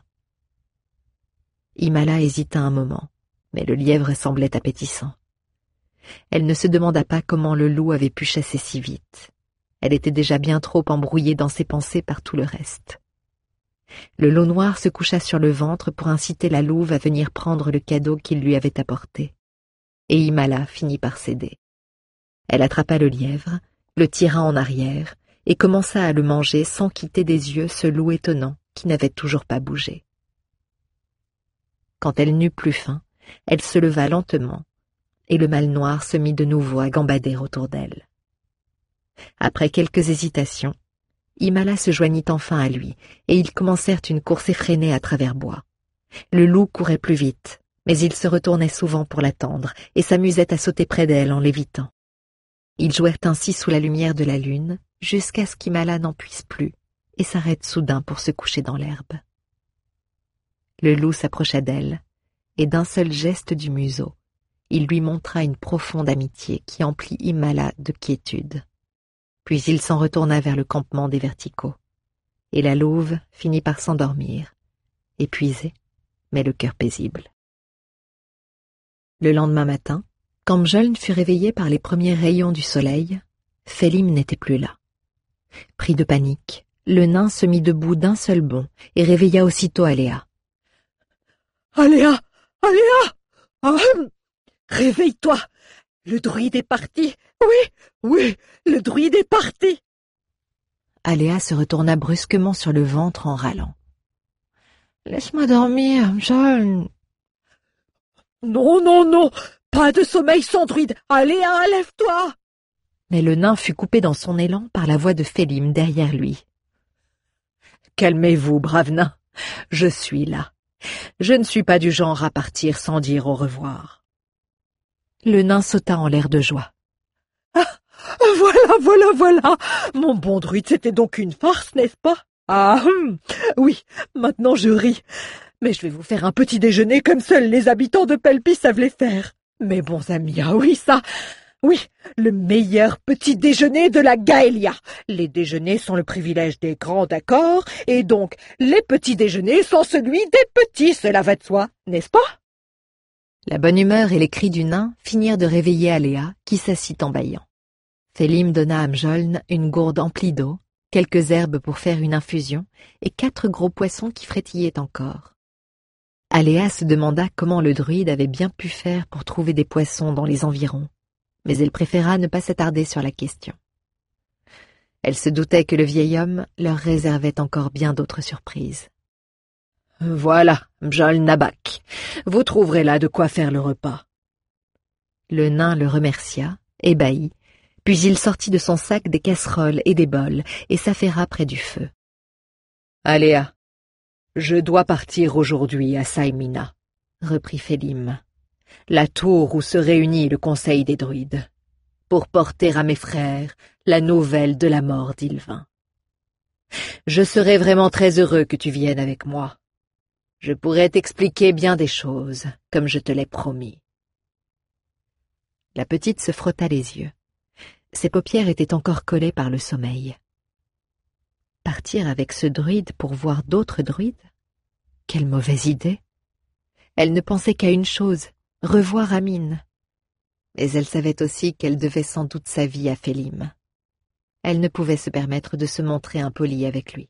Speaker 1: Imala hésita un moment, mais le lièvre semblait appétissant. Elle ne se demanda pas comment le loup avait pu chasser si vite. Elle était déjà bien trop embrouillée dans ses pensées par tout le reste. Le loup noir se coucha sur le ventre pour inciter la louve à venir prendre le cadeau qu'il lui avait apporté, et Imala finit par céder. Elle attrapa le lièvre, le tira en arrière, et commença à le manger sans quitter des yeux ce loup étonnant qui n'avait toujours pas bougé. Quand elle n'eut plus faim, elle se leva lentement, et le mâle noir se mit de nouveau à gambader autour d'elle. Après quelques hésitations, Imala se joignit enfin à lui, et ils commencèrent une course effrénée à travers bois. Le loup courait plus vite, mais il se retournait souvent pour l'attendre, et s'amusait à sauter près d'elle en l'évitant. Ils jouèrent ainsi sous la lumière de la lune, jusqu'à ce qu'Imala n'en puisse plus, et s'arrête soudain pour se coucher dans l'herbe. Le loup s'approcha d'elle, et d'un seul geste du museau, il lui montra une profonde amitié qui emplit Imala de quiétude. Puis il s'en retourna vers le campement des verticaux, et la louve finit par s'endormir, épuisée, mais le cœur paisible. Le lendemain matin, quand Mjoln fut réveillé par les premiers rayons du soleil, Félim n'était plus là. Pris de panique, le nain se mit debout d'un seul bond et réveilla aussitôt Aléa.
Speaker 2: « Aléa! Aléa! Réveille-toi! Le druide est parti! Oui, le druide est parti !»
Speaker 1: Aléa se retourna brusquement sur le ventre en râlant. « Laisse-moi dormir, Mjoln !»«
Speaker 2: Non, pas de sommeil sans druide! Aléa, lève-toi !»
Speaker 1: Mais le nain fut coupé dans son élan par la voix de Félim derrière lui.
Speaker 2: « Calmez-vous, brave nain, je suis là. Je ne suis pas du genre à partir sans dire au revoir. »
Speaker 1: Le nain sauta en l'air de joie.
Speaker 2: « Ah, voilà! Mon bon druide, c'était donc une farce, n'est-ce pas? Ah, oui, maintenant je ris. Mais je vais vous faire un petit déjeuner comme seuls les habitants de Pelpi savent les faire. Mes bons amis, ah oui, ça... Oui, le meilleur petit déjeuner de la Gaëlia. Les déjeuners sont le privilège des grands, d'accord, et donc les petits déjeuners sont celui des petits, cela va de soi, n'est-ce pas?
Speaker 1: La bonne humeur et les cris du nain finirent de réveiller Aléa, qui s'assit en bâillant. Félim donna à Mjoln une gourde emplie d'eau, quelques herbes pour faire une infusion, et 4 gros poissons qui frétillaient encore. Aléa se demanda comment le druide avait bien pu faire pour trouver des poissons dans les environs, mais elle préféra ne pas s'attarder sur la question. Elle se doutait que le vieil homme leur réservait encore bien d'autres surprises.
Speaker 2: « Voilà, Mjoln Nabak, vous trouverez là de quoi faire le repas. »
Speaker 1: Le nain le remercia, ébahi, puis il sortit de son sac des casseroles et des bols et s'affaira près du feu.
Speaker 2: « Aléa, je dois partir aujourd'hui à Saïmina, » reprit Félim, « la tour où se réunit le conseil des druides, pour porter à mes frères la nouvelle de la mort d'Ylvain. Je serai vraiment très heureux que tu viennes avec moi. Je pourrais t'expliquer bien des choses, comme je te l'ai promis. »
Speaker 1: La petite se frotta les yeux. Ses paupières étaient encore collées par le sommeil. Partir avec ce druide pour voir d'autres druides? Quelle mauvaise idée! Elle ne pensait qu'à une chose, revoir Amine. Mais elle savait aussi qu'elle devait sans doute sa vie à Félim. Elle ne pouvait se permettre de se montrer impolie avec lui.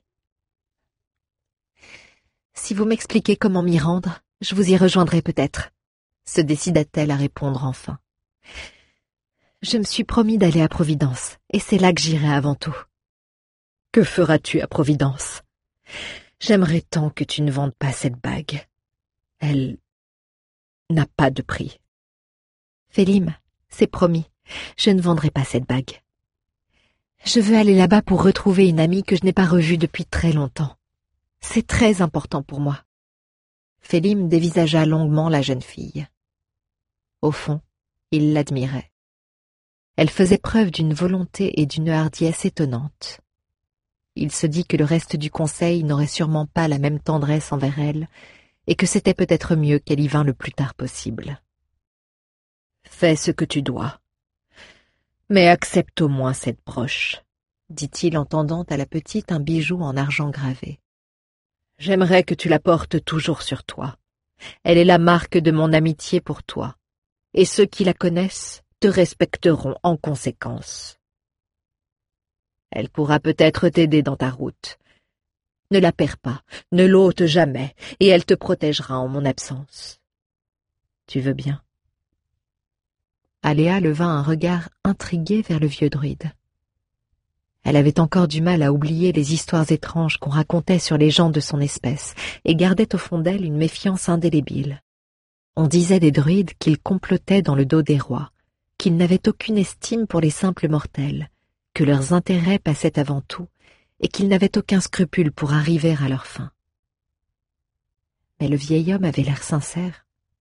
Speaker 1: « Si vous m'expliquez comment m'y rendre, je vous y rejoindrai peut-être, » se décida-t-elle à répondre enfin. « Je me suis promis d'aller à Providence, et c'est là que j'irai avant tout. »«
Speaker 2: Que feras-tu à Providence? J'aimerais tant que tu ne vendes pas cette bague. Elle n'a pas de prix. » »«
Speaker 1: Félim, c'est promis, je ne vendrai pas cette bague. Je veux aller là-bas pour retrouver une amie que je n'ai pas revue depuis très longtemps. C'est très important pour moi. » Félim dévisagea longuement la jeune fille. Au fond, il l'admirait. Elle faisait preuve d'une volonté et d'une hardiesse étonnantes. Il se dit que le reste du conseil n'aurait sûrement pas la même tendresse envers elle, et que c'était peut-être mieux qu'elle y vînt le plus tard possible.
Speaker 2: « Fais ce que tu dois. Mais accepte au moins cette broche, » dit-il en tendant à la petite un bijou en argent gravé. « J'aimerais que tu la portes toujours sur toi. Elle est la marque de mon amitié pour toi, et ceux qui la connaissent te respecteront en conséquence. Elle pourra peut-être t'aider dans ta route. Ne la perds pas, ne l'ôte jamais, et elle te protégera en mon absence. Tu veux bien? »
Speaker 1: Aléa leva un regard intrigué vers le vieux druide. Elle avait encore du mal à oublier les histoires étranges qu'on racontait sur les gens de son espèce, et gardait au fond d'elle une méfiance indélébile. On disait des druides qu'ils complotaient dans le dos des rois, qu'ils n'avaient aucune estime pour les simples mortels, que leurs intérêts passaient avant tout, et qu'ils n'avaient aucun scrupule pour arriver à leur fin. Mais le vieil homme avait l'air sincère.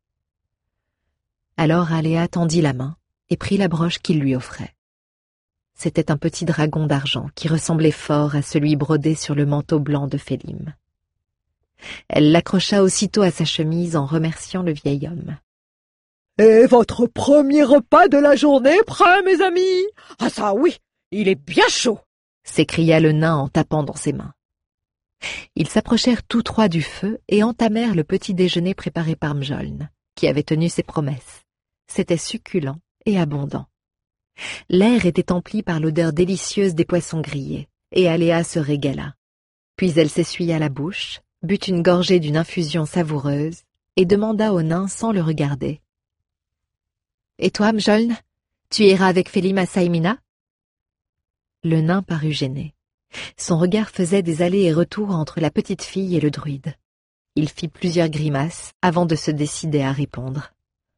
Speaker 1: Alors Aléa tendit la main et prit la broche qu'il lui offrait. C'était un petit dragon d'argent qui ressemblait fort à celui brodé sur le manteau blanc de Félim. Elle l'accrocha aussitôt à sa chemise en remerciant le vieil homme.
Speaker 2: « Et votre premier repas de la journée prêt, mes amis? Ah ça oui, il est bien chaud !»
Speaker 1: s'écria le nain en tapant dans ses mains. Ils s'approchèrent tous trois du feu et entamèrent le petit déjeuner préparé par Mjoln, qui avait tenu ses promesses. C'était succulent et abondant. L'air était empli par l'odeur délicieuse des poissons grillés, et Aléa se régala. Puis elle s'essuya la bouche, but une gorgée d'une infusion savoureuse, et demanda au nain sans le regarder. « Et toi, Mjoln, tu iras avec Félim à Saïmina ?» Le nain parut gêné. Son regard faisait des allers et retours entre la petite fille et le druide. Il fit plusieurs grimaces avant de se décider à répondre.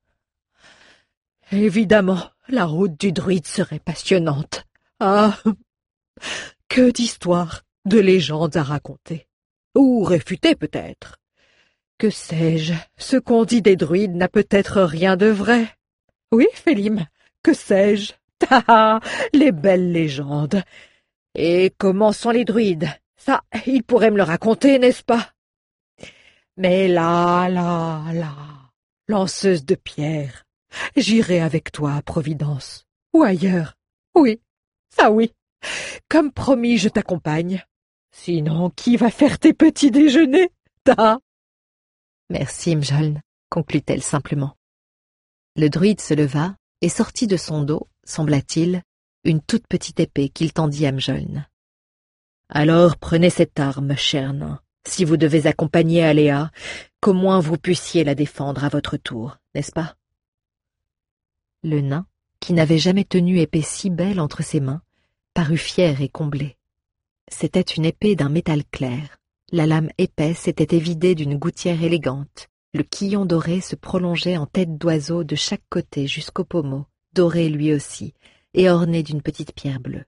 Speaker 2: « Évidemment, la route du druide serait passionnante. Ah, que d'histoires, de légendes à raconter. Ou réfuter peut-être. Que sais-je, ce qu'on dit des druides n'a peut-être rien de vrai. Oui, Félim, que sais-je? Ah, les belles légendes. Et comment sont les druides? Ça, il pourrait me le raconter, n'est-ce pas? Mais là, lanceuse de pierre, j'irai avec toi à Providence. ou ailleurs. Oui, ça oui. Comme promis, je t'accompagne. Sinon, qui va faire tes petits déjeuners? Ta.
Speaker 1: Merci, Mjoln, conclut-elle simplement. Le druide se leva et sortit de son dos, sembla-t-il, une toute petite épée qu'il tendit à Mjoln. Alors prenez cette arme, cher nain, si vous devez accompagner Aléa, qu'au moins vous puissiez la défendre à votre tour, n'est-ce pas? Le nain, qui n'avait jamais tenu épée si belle entre ses mains, parut fier et comblé. C'était une épée d'un métal clair. La lame épaisse était évidée d'une gouttière élégante. Le quillon doré se prolongeait en tête d'oiseau de chaque côté jusqu'au pommeau, doré lui aussi, et orné d'une petite pierre bleue.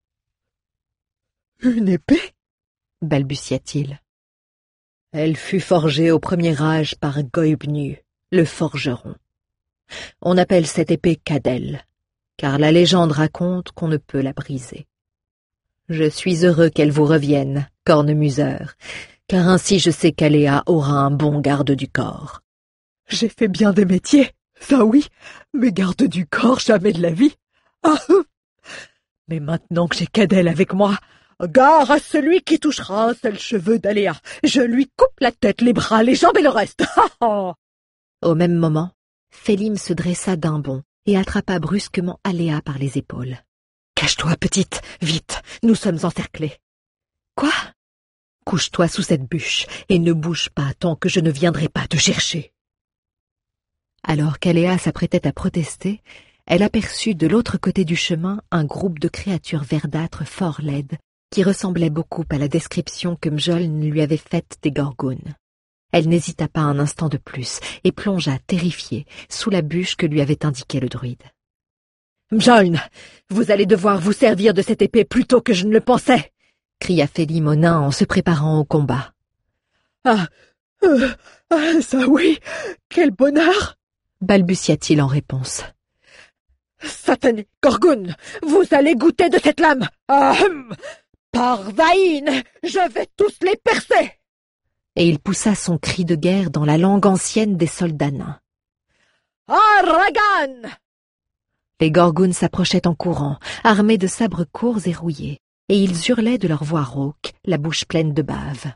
Speaker 2: « Une épée ?»
Speaker 1: balbutia-t-il. Elle fut forgée au premier âge par Goibnu, le forgeron. On appelle cette épée Cadel, car la légende raconte qu'on ne peut la briser. Je suis heureux qu'elle vous revienne, cornemuseur, car ainsi je sais qu'Aléa aura un bon garde du corps.
Speaker 2: J'ai fait bien des métiers, ça oui, mais garde du corps, jamais de la vie. Ah, mais maintenant que j'ai Cadel avec moi, gare à celui qui touchera un seul cheveu d'Aléa. Je lui coupe la tête, les bras, les jambes et le reste.
Speaker 1: Au même moment, Félim se dressa d'un bond et attrapa brusquement Aléa par les épaules.
Speaker 2: « Cache-toi, petite, vite, nous sommes encerclés. »« Quoi ?»« Couche-toi sous cette bûche et ne bouge pas tant que je ne viendrai pas te chercher. »
Speaker 1: Alors qu'Aléa s'apprêtait à protester, elle aperçut de l'autre côté du chemin un groupe de créatures verdâtres fort laides qui ressemblaient beaucoup à la description que Mjoln lui avait faite des Gorgounes. Elle n'hésita pas un instant de plus et plongea terrifiée sous la bûche que lui avait indiquée le druide.
Speaker 2: « Mjoln, vous allez devoir vous servir de cette épée plus tôt que je ne le pensais !»
Speaker 1: cria Félim au nain en se préparant au combat.
Speaker 2: « Ça oui, quel bonheur !»
Speaker 1: balbutia-t-il en réponse.
Speaker 2: « Satanée Gorgoune, vous allez goûter de cette lame. Par Vaïn, je vais tous les percer !»
Speaker 1: Et il poussa son cri de guerre dans la langue ancienne des soldats nains.
Speaker 2: « Aragan !»
Speaker 1: Les Gorgounes s'approchaient en courant, armés de sabres courts et rouillés, et ils hurlaient de leur voix rauque, la bouche pleine de bave.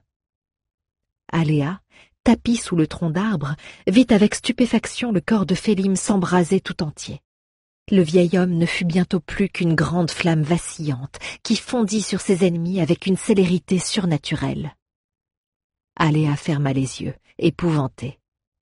Speaker 1: Aléa, tapie sous le tronc d'arbre, vit avec stupéfaction le corps de Félim s'embraser tout entier. Le vieil homme ne fut bientôt plus qu'une grande flamme vacillante qui fondit sur ses ennemis avec une célérité surnaturelle. Aléa ferma les yeux, épouvantée.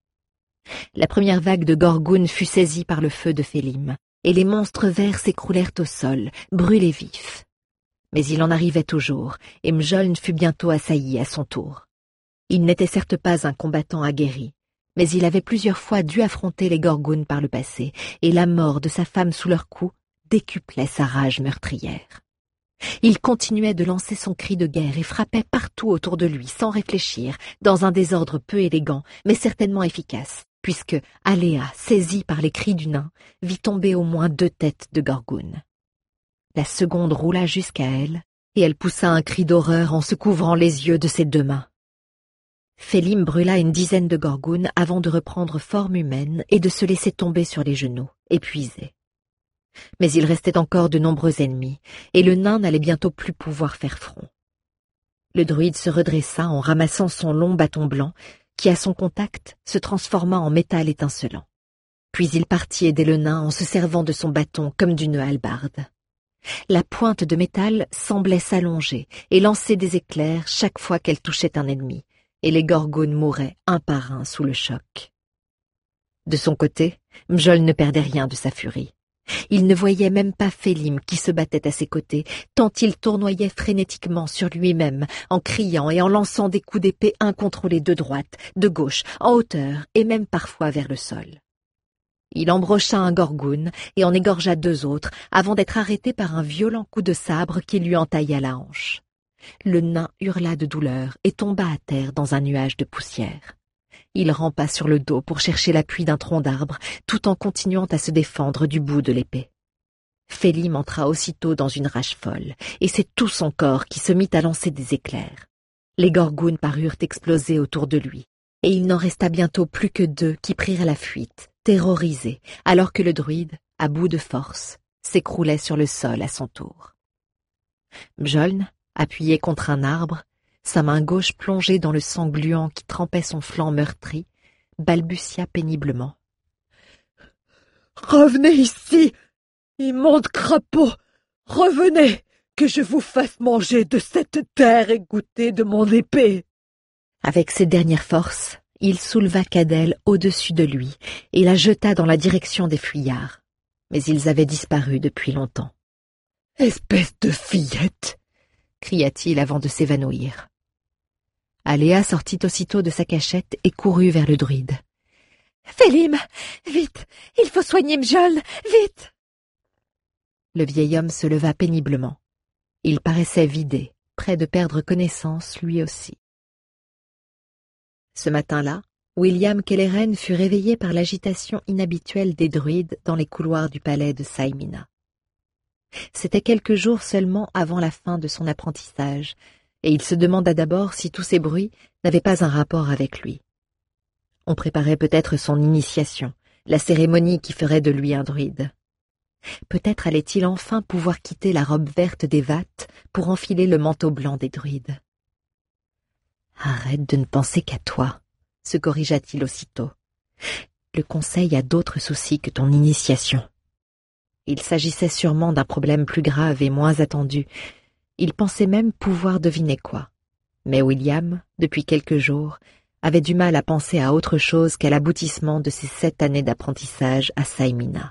Speaker 1: La première vague de Gorgounes fut saisie par le feu de Félim, et les monstres verts s'écroulèrent au sol, brûlés vifs. Mais il en arrivait toujours, et Mjoln fut bientôt assailli à son tour. Il n'était certes pas un combattant aguerri, mais il avait plusieurs fois dû affronter les Gorgounes par le passé, et la mort de sa femme sous leurs coups décuplait sa rage meurtrière. Il continuait de lancer son cri de guerre et frappait partout autour de lui, sans réfléchir, dans un désordre peu élégant, mais certainement efficace, puisque Aléa, saisie par les cris du nain, vit tomber au moins 2 têtes de Gorgounes. La seconde roula jusqu'à elle, et elle poussa un cri d'horreur en se couvrant les yeux de ses 2 mains. Félim brûla une dizaine de Gorgounes avant de reprendre forme humaine et de se laisser tomber sur les genoux, épuisé. Mais il restait encore de nombreux ennemis, et le nain n'allait bientôt plus pouvoir faire front. Le druide se redressa en ramassant son long bâton blanc, qui à son contact se transforma en métal étincelant. Puis il partit aider le nain en se servant de son bâton comme d'une hallebarde. La pointe de métal semblait s'allonger et lancer des éclairs chaque fois qu'elle touchait un ennemi, et les Gorgounes mouraient un par un sous le choc. De son côté, Mjoln ne perdait rien de sa furie. Il ne voyait même pas Félim qui se battait à ses côtés, tant il tournoyait frénétiquement sur lui-même, en criant et en lançant des coups d'épée incontrôlés de droite, de gauche, en hauteur et même parfois vers le sol. Il embrocha un Gorgoune et en égorgea 2 autres, avant d'être arrêté par un violent coup de sabre qui lui entailla la hanche. Le nain hurla de douleur et tomba à terre dans un nuage de poussière. Il rampa sur le dos pour chercher l'appui d'un tronc d'arbre, tout en continuant à se défendre du bout de l'épée. Félim entra aussitôt dans une rage folle, et c'est tout son corps qui se mit à lancer des éclairs. Les Gorgounes parurent exploser autour de lui, et il n'en resta bientôt plus que 2 qui prirent la fuite, terrorisés, alors que le druide, à bout de force, s'écroulait sur le sol à son tour. Mjoln, appuyé contre un arbre, sa main gauche plongée dans le sang gluant qui trempait son flanc meurtri, balbutia péniblement.
Speaker 2: « Revenez ici, immonde crapaud! Revenez, que je vous fasse manger de cette terre et goûter de mon épée !»
Speaker 1: Avec ses dernières forces, il souleva Cadel au-dessus de lui et la jeta dans la direction des fuyards. Mais ils avaient disparu depuis longtemps.
Speaker 2: « Espèce de fillette !»
Speaker 1: cria-t-il avant de s'évanouir. Aléa sortit aussitôt de sa cachette et courut vers le druide.
Speaker 2: « Félim, vite, il faut soigner Mjoln, vite !»
Speaker 1: Le vieil homme se leva péniblement. Il paraissait vidé, près de perdre connaissance lui aussi. Ce matin-là, William Kelleren fut réveillé par l'agitation inhabituelle des druides dans les couloirs du palais de Saimina. C'était quelques jours seulement avant la fin de son apprentissage, et il se demanda d'abord si tous ces bruits n'avaient pas un rapport avec lui. On préparait peut-être son initiation, la cérémonie qui ferait de lui un druide. Peut-être allait-il enfin pouvoir quitter la robe verte des Vates pour enfiler le manteau blanc des druides. « Arrête de ne penser qu'à toi », se corrigea-t-il aussitôt. « Le conseil a d'autres soucis que ton initiation. » Il s'agissait sûrement d'un problème plus grave et moins attendu. Il pensait même pouvoir deviner quoi. Mais William, depuis quelques jours, avait du mal à penser à autre chose qu'à l'aboutissement de ses 7 années d'apprentissage à Saimina.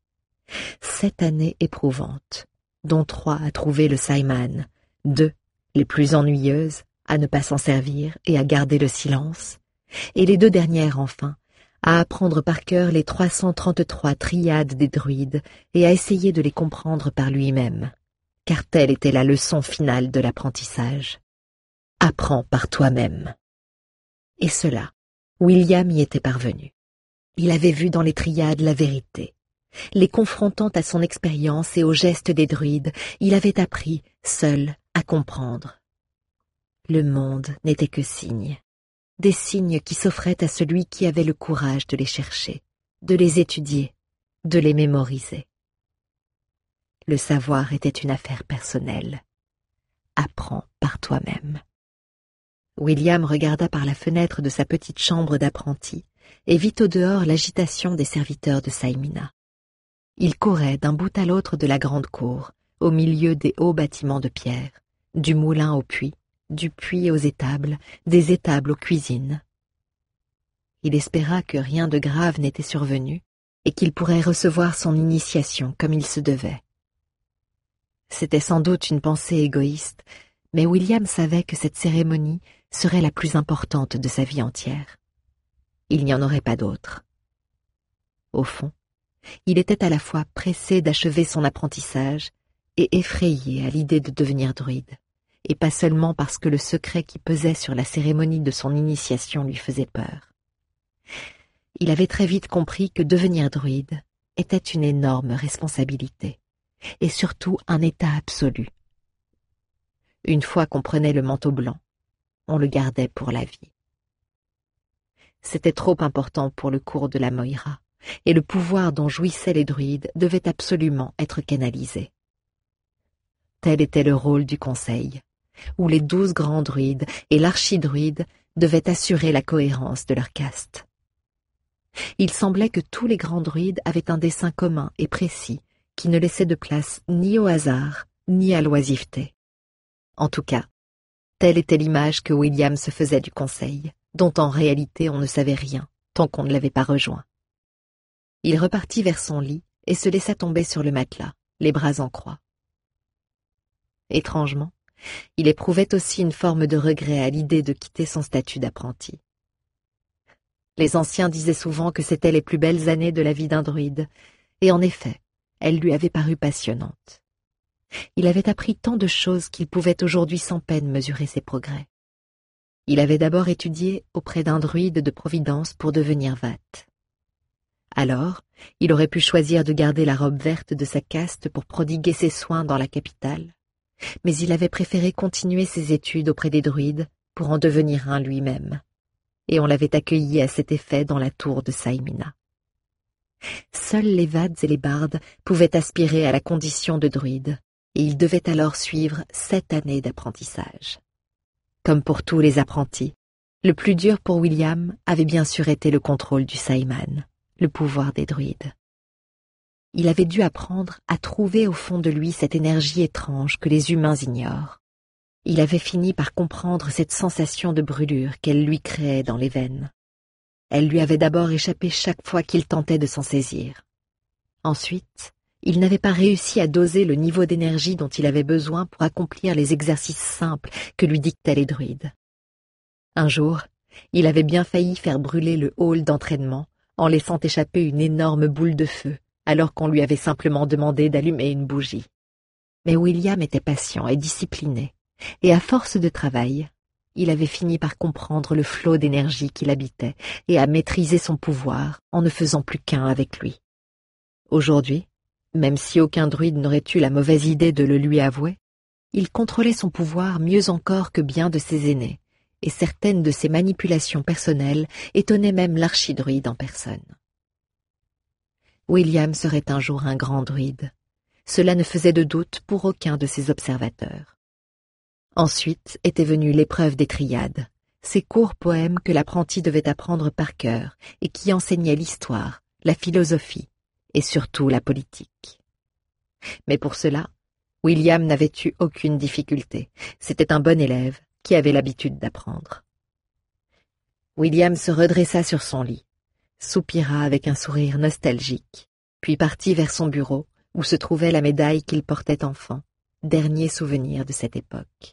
Speaker 1: 7 années éprouvantes, dont 3 à trouver le Saiman, 2, les plus ennuyeuses, à ne pas s'en servir et à garder le silence, et les 2 dernières enfin, à apprendre par cœur les 333 triades des druides et à essayer de les comprendre par lui-même, car telle était la leçon finale de l'apprentissage. Apprends par toi-même. Et cela, William y était parvenu. Il avait vu dans les triades la vérité. Les confrontant à son expérience et aux gestes des druides, il avait appris, seul, à comprendre. Le monde n'était que signes. Des signes qui s'offraient à celui qui avait le courage de les chercher, de les étudier, de les mémoriser. Le savoir était une affaire personnelle. Apprends par toi-même. William regarda par la fenêtre de sa petite chambre d'apprenti et vit au dehors l'agitation des serviteurs de Saimina. Ils couraient d'un bout à l'autre de la grande cour, au milieu des hauts bâtiments de pierre, du moulin au puits, du puits aux étables, des étables aux cuisines. Il espéra que rien de grave n'était survenu et qu'il pourrait recevoir son initiation comme il se devait. C'était sans doute une pensée égoïste, mais William savait que cette cérémonie serait la plus importante de sa vie entière. Il n'y en aurait pas d'autre. Au fond, il était à la fois pressé d'achever son apprentissage et effrayé à l'idée de devenir druide, et pas seulement parce que le secret qui pesait sur la cérémonie de son initiation lui faisait peur. Il avait très vite compris que devenir druide était une énorme responsabilité, et surtout un état absolu. Une fois qu'on prenait le manteau blanc, on le gardait pour la vie. C'était trop important pour le cours de la Moira, et le pouvoir dont jouissaient les druides devait absolument être canalisé. Tel était le rôle du conseil, où les 12 grands druides et l'archidruide devaient assurer la cohérence de leur caste. Il semblait que tous les grands druides avaient un dessein commun et précis qui ne laissait de place ni au hasard ni à l'oisiveté. En tout cas, telle était l'image que William se faisait du conseil, dont en réalité on ne savait rien tant qu'on ne l'avait pas rejoint. Il repartit vers son lit et se laissa tomber sur le matelas, les bras en croix. Étrangement, il éprouvait aussi une forme de regret à l'idée de quitter son statut d'apprenti. Les anciens disaient souvent que c'étaient les plus belles années de la vie d'un druide, et en effet, elles lui avaient paru passionnantes. Il avait appris tant de choses qu'il pouvait aujourd'hui sans peine mesurer ses progrès. Il avait d'abord étudié auprès d'un druide de Providence pour devenir Vate. Alors, il aurait pu choisir de garder la robe verte de sa caste pour prodiguer ses soins dans la capitale, mais il avait préféré continuer ses études auprès des druides pour en devenir un lui-même, et on l'avait accueilli à cet effet dans la tour de Saimina. Seuls les Vads et les bardes pouvaient aspirer à la condition de druide, et ils devaient alors suivre 7 années d'apprentissage. Comme pour tous les apprentis, le plus dur pour William avait bien sûr été le contrôle du Saiman, le pouvoir des druides. Il avait dû apprendre à trouver au fond de lui cette énergie étrange que les humains ignorent. Il avait fini par comprendre cette sensation de brûlure qu'elle lui créait dans les veines. Elle lui avait d'abord échappé chaque fois qu'il tentait de s'en saisir. Ensuite, il n'avait pas réussi à doser le niveau d'énergie dont il avait besoin pour accomplir les exercices simples que lui dictaient les druides. Un jour, il avait bien failli faire brûler le hall d'entraînement en laissant échapper une énorme boule de feu, alors qu'on lui avait simplement demandé d'allumer une bougie. Mais William était patient et discipliné, et à force de travail, il avait fini par comprendre le flot d'énergie qui l'habitait et à maîtriser son pouvoir en ne faisant plus qu'un avec lui. Aujourd'hui, même si aucun druide n'aurait eu la mauvaise idée de le lui avouer, il contrôlait son pouvoir mieux encore que bien de ses aînés, et certaines de ses manipulations personnelles étonnaient même l'archidruide en personne. William serait un jour un grand druide. Cela ne faisait de doute pour aucun de ses observateurs. Ensuite était venue l'épreuve des triades, ces courts poèmes que l'apprenti devait apprendre par cœur et qui enseignaient l'histoire, la philosophie et surtout la politique. Mais pour cela, William n'avait eu aucune difficulté. C'était un bon élève qui avait l'habitude d'apprendre. William se redressa sur son lit, soupira avec un sourire nostalgique, puis partit vers son bureau où se trouvait la médaille qu'il portait enfant, dernier souvenir de cette époque.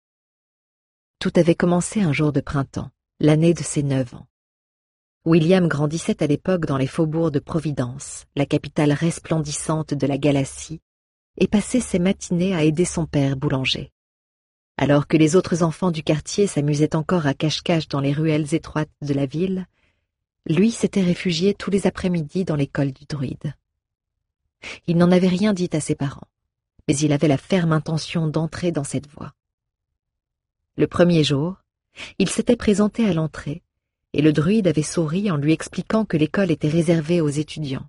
Speaker 1: Tout avait commencé un jour de printemps, l'année de ses 9 ans. William grandissait à l'époque dans les faubourgs de Providence, la capitale resplendissante de la Galatie, et passait ses matinées à aider son père boulanger. Alors que les autres enfants du quartier s'amusaient encore à cache-cache dans les ruelles étroites de la ville, lui s'était réfugié tous les après-midi dans l'école du druide. Il n'en avait rien dit à ses parents, mais il avait la ferme intention d'entrer dans cette voie. Le premier jour, il s'était présenté à l'entrée, et le druide avait souri en lui expliquant que l'école était réservée aux étudiants.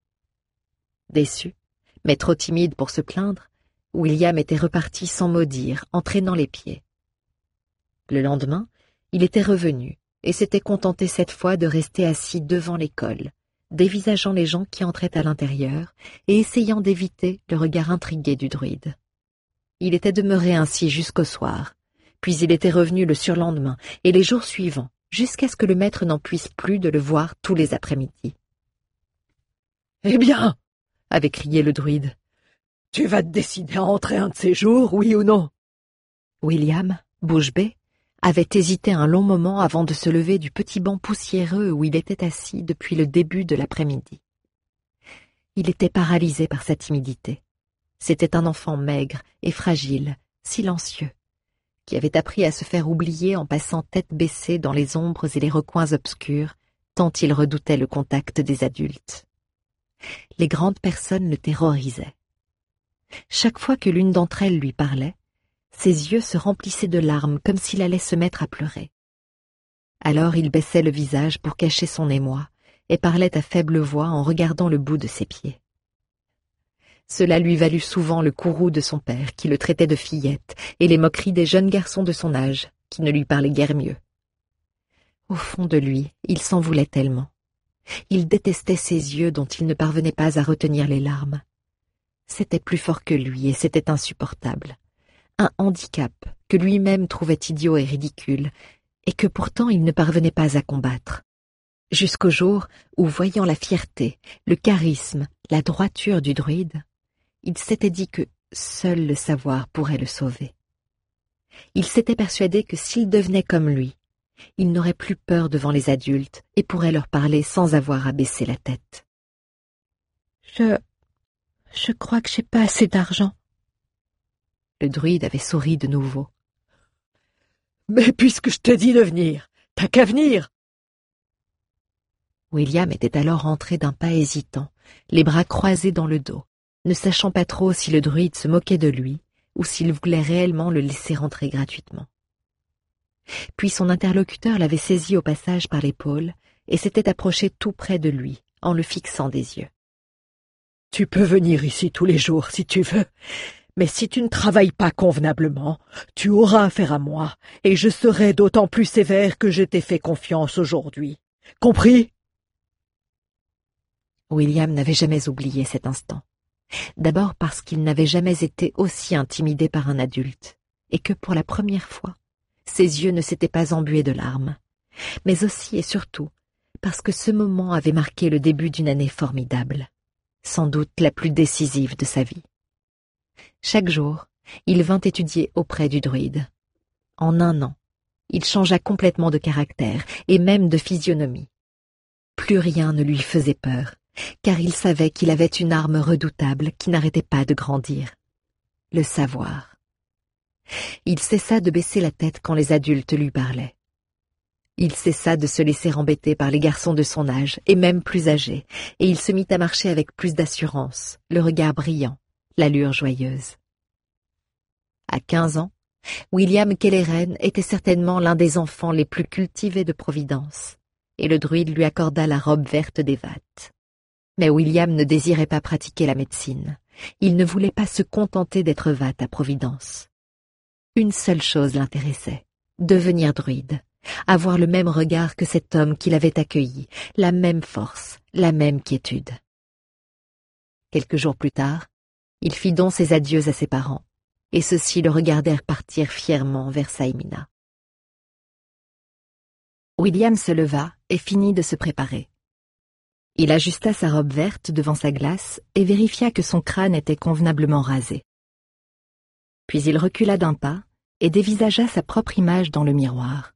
Speaker 1: Déçu, mais trop timide pour se plaindre, William était reparti sans mot dire, en traînant les pieds. Le lendemain, il était revenu, et s'était contenté cette fois de rester assis devant l'école, dévisageant les gens qui entraient à l'intérieur et essayant d'éviter le regard intrigué du druide. Il était demeuré ainsi jusqu'au soir, puis il était revenu le surlendemain et les jours suivants, jusqu'à ce que le maître n'en puisse plus de le voir tous les après-midi.
Speaker 2: « Eh bien !» avait crié le druide. « Tu vas te décider à entrer un de ces jours, oui ou non ?»
Speaker 1: William, bouche bée, avait hésité un long moment avant de se lever du petit banc poussiéreux où il était assis depuis le début de l'après-midi. Il était paralysé par sa timidité. C'était un enfant maigre et fragile, silencieux, qui avait appris à se faire oublier en passant tête baissée dans les ombres et les recoins obscurs, tant il redoutait le contact des adultes. Les grandes personnes le terrorisaient. Chaque fois que l'une d'entre elles lui parlait, ses yeux se remplissaient de larmes comme s'il allait se mettre à pleurer. Alors il baissait le visage pour cacher son émoi et parlait à faible voix en regardant le bout de ses pieds. Cela lui valut souvent le courroux de son père qui le traitait de fillette et les moqueries des jeunes garçons de son âge qui ne lui parlaient guère mieux. Au fond de lui, il s'en voulait tellement. Il détestait ses yeux dont il ne parvenait pas à retenir les larmes. C'était plus fort que lui et c'était insupportable. Un handicap que lui-même trouvait idiot et ridicule, et que pourtant il ne parvenait pas à combattre. Jusqu'au jour où, voyant la fierté, le charisme, la droiture du druide, il s'était dit que seul le savoir pourrait le sauver. Il s'était persuadé que s'il devenait comme lui, il n'aurait plus peur devant les adultes et pourrait leur parler sans avoir à baisser la tête.
Speaker 2: Je crois que j'ai pas assez d'argent.
Speaker 1: Le druide avait souri de nouveau.
Speaker 2: « Mais puisque je te dis de venir, t'as qu'à venir !»
Speaker 1: William était alors entré d'un pas hésitant, les bras croisés dans le dos, ne sachant pas trop si le druide se moquait de lui ou s'il voulait réellement le laisser rentrer gratuitement. Puis son interlocuteur l'avait saisi au passage par l'épaule et s'était approché tout près de lui, en le fixant des yeux.
Speaker 2: « Tu peux venir ici tous les jours si tu veux, mais si tu ne travailles pas convenablement, tu auras affaire à moi, et je serai d'autant plus sévère que je t'ai fait confiance aujourd'hui. Compris ?»
Speaker 1: William n'avait jamais oublié cet instant. D'abord parce qu'il n'avait jamais été aussi intimidé par un adulte, et que pour la première fois, ses yeux ne s'étaient pas embués de larmes, mais aussi et surtout parce que ce moment avait marqué le début d'une année formidable, sans doute la plus décisive de sa vie. Chaque jour, il vint étudier auprès du druide. En un an, il changea complètement de caractère et même de physionomie. Plus rien ne lui faisait peur, car il savait qu'il avait une arme redoutable qui n'arrêtait pas de grandir. Le savoir. Il cessa de baisser la tête quand les adultes lui parlaient. Il cessa de se laisser embêter par les garçons de son âge, et même plus âgés, et il se mit à marcher avec plus d'assurance, le regard brillant, l'allure joyeuse. À 15 ans, William Kelleren était certainement l'un des enfants les plus cultivés de Providence, et le druide lui accorda la robe verte des Vates. Mais William ne désirait pas pratiquer la médecine. Il ne voulait pas se contenter d'être Vate à Providence. Une seule chose l'intéressait, devenir druide, avoir le même regard que cet homme qui l'avait accueilli, la même force, la même quiétude. Quelques jours plus tard, il fit donc ses adieux à ses parents, et ceux-ci le regardèrent partir fièrement vers Saïmina. William se leva et finit de se préparer. Il ajusta sa robe verte devant sa glace et vérifia que son crâne était convenablement rasé. Puis il recula d'un pas et dévisagea sa propre image dans le miroir.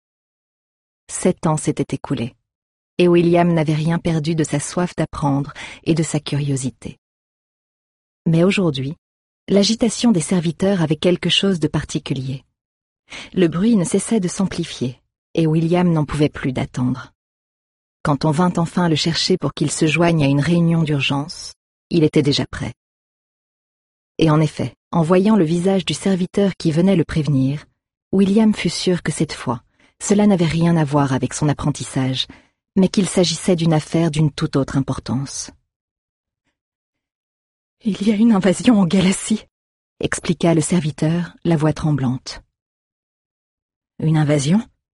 Speaker 1: 7 ans s'étaient écoulés, et William n'avait rien perdu de sa soif d'apprendre et de sa curiosité. Mais aujourd'hui, l'agitation des serviteurs avait quelque chose de particulier. Le bruit ne cessait de s'amplifier, et William n'en pouvait plus d'attendre. Quand on vint enfin le chercher pour qu'il se joigne à une réunion d'urgence, il était déjà prêt. Et en effet, en voyant le visage du serviteur qui venait le prévenir, William fut sûr que cette fois, cela n'avait rien à voir avec son apprentissage, mais qu'il s'agissait d'une affaire d'une toute autre importance.
Speaker 2: « Il y a une invasion en Galatie, » expliqua le serviteur, la voix tremblante. « Une invasion ? Qui ? »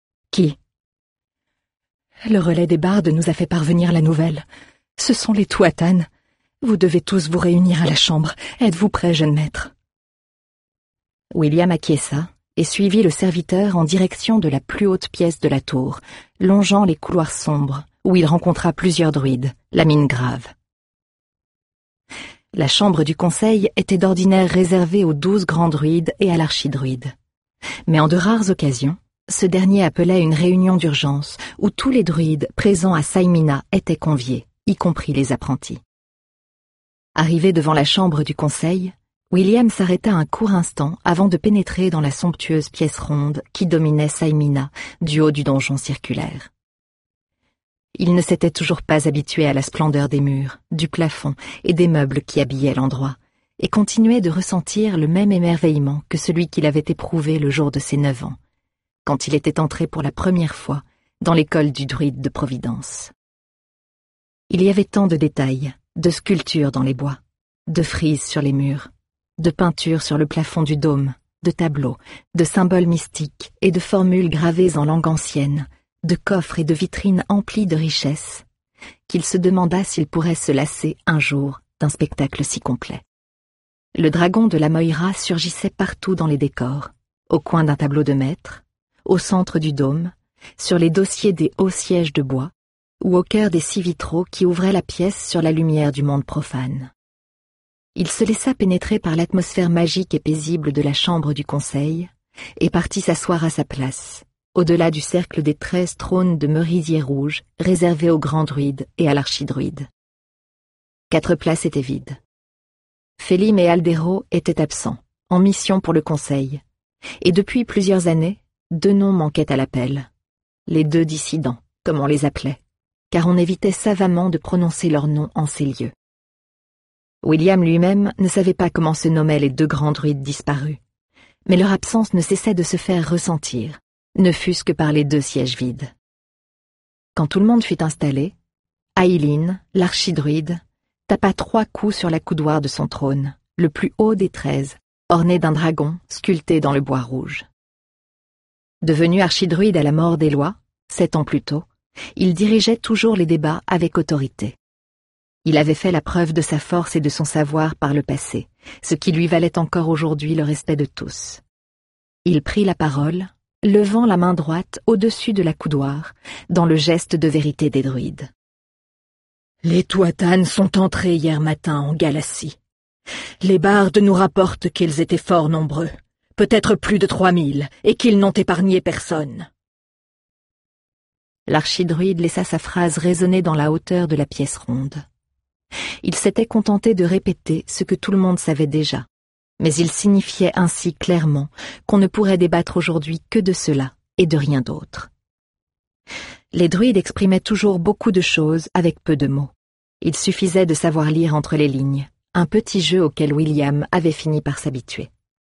Speaker 2: « Le relais des bardes nous a fait parvenir la nouvelle. Ce sont les Tuatanes. Vous devez tous vous réunir à la chambre. Êtes-vous prêt, jeune maître ?» William acquiesça et suivit le serviteur en direction de la plus haute pièce de la tour, longeant les couloirs sombres, où il rencontra plusieurs druides, la mine grave. La chambre du conseil était d'ordinaire réservée aux 12 grands druides et à l'archidruide. Mais en de rares occasions, ce dernier appelait une réunion d'urgence où tous les druides présents à Saïmina étaient conviés, y compris les apprentis. Arrivé devant la chambre du conseil, William s'arrêta un court instant avant de pénétrer dans la somptueuse pièce ronde qui dominait Saïmina du haut du donjon circulaire. Il ne s'était toujours pas habitué à la splendeur des murs, du plafond et des meubles qui habillaient l'endroit, et continuait de ressentir le même émerveillement que celui qu'il avait éprouvé le jour de ses 9 ans, quand il était entré pour la première fois dans l'école du druide de Providence. Il y avait tant de détails, de sculptures dans les bois, de frises sur les murs, de peintures sur le plafond du dôme, de tableaux, de symboles mystiques et de formules gravées en langue ancienne, de coffres et de vitrines emplis de richesses, qu'il se demanda s'il pourrait se lasser un jour d'un spectacle si complet. Le dragon de la Moïra surgissait partout dans les décors, au coin d'un tableau de maître, au centre du dôme, sur les dossiers des hauts sièges de bois, ou au cœur des 6 vitraux qui ouvraient la pièce sur la lumière du monde profane. Il se laissa pénétrer par l'atmosphère magique et paisible de la chambre du conseil, et partit s'asseoir à sa place, au-delà du cercle des 13 trônes de merisier rouge réservés aux grands druides et à l'archidruide. 4 places étaient vides. Félim et Aldero étaient absents, en mission pour le conseil, et depuis plusieurs années, 2 noms manquaient à l'appel. Les 2 dissidents, comme on les appelait, car on évitait savamment de prononcer leurs noms en ces lieux. William lui-même ne savait pas comment se nommaient les 2 grands druides disparus, mais leur absence ne cessait de se faire ressentir, ne fût-ce que par les 2 sièges vides. Quand tout le monde fut installé,
Speaker 1: Aïlin, l'archidruide, tapa 3 coups sur la coudoir de son trône, le plus haut des 13, orné d'un dragon sculpté dans le bois rouge. Devenu archidruide à la mort des lois, 7 ans plus tôt, il dirigeait toujours les débats avec autorité. Il avait fait la preuve de sa force et de son savoir par le passé, ce qui lui valait encore aujourd'hui le respect de tous. Il prit la parole, levant la main droite au-dessus de la coudoir, dans le geste de vérité des druides.
Speaker 2: Les Tuatanes sont entrés hier matin en Galatie. Les bardes nous rapportent qu'ils étaient fort nombreux, peut-être plus de 3000, et qu'ils n'ont épargné personne.
Speaker 1: L'archidruide laissa sa phrase résonner dans la hauteur de la pièce ronde. Il s'était contenté de répéter ce que tout le monde savait déjà, mais il signifiait ainsi clairement qu'on ne pourrait débattre aujourd'hui que de cela et de rien d'autre. Les druides exprimaient toujours beaucoup de choses avec peu de mots. Il suffisait de savoir lire entre les lignes, un petit jeu auquel William avait fini par s'habituer.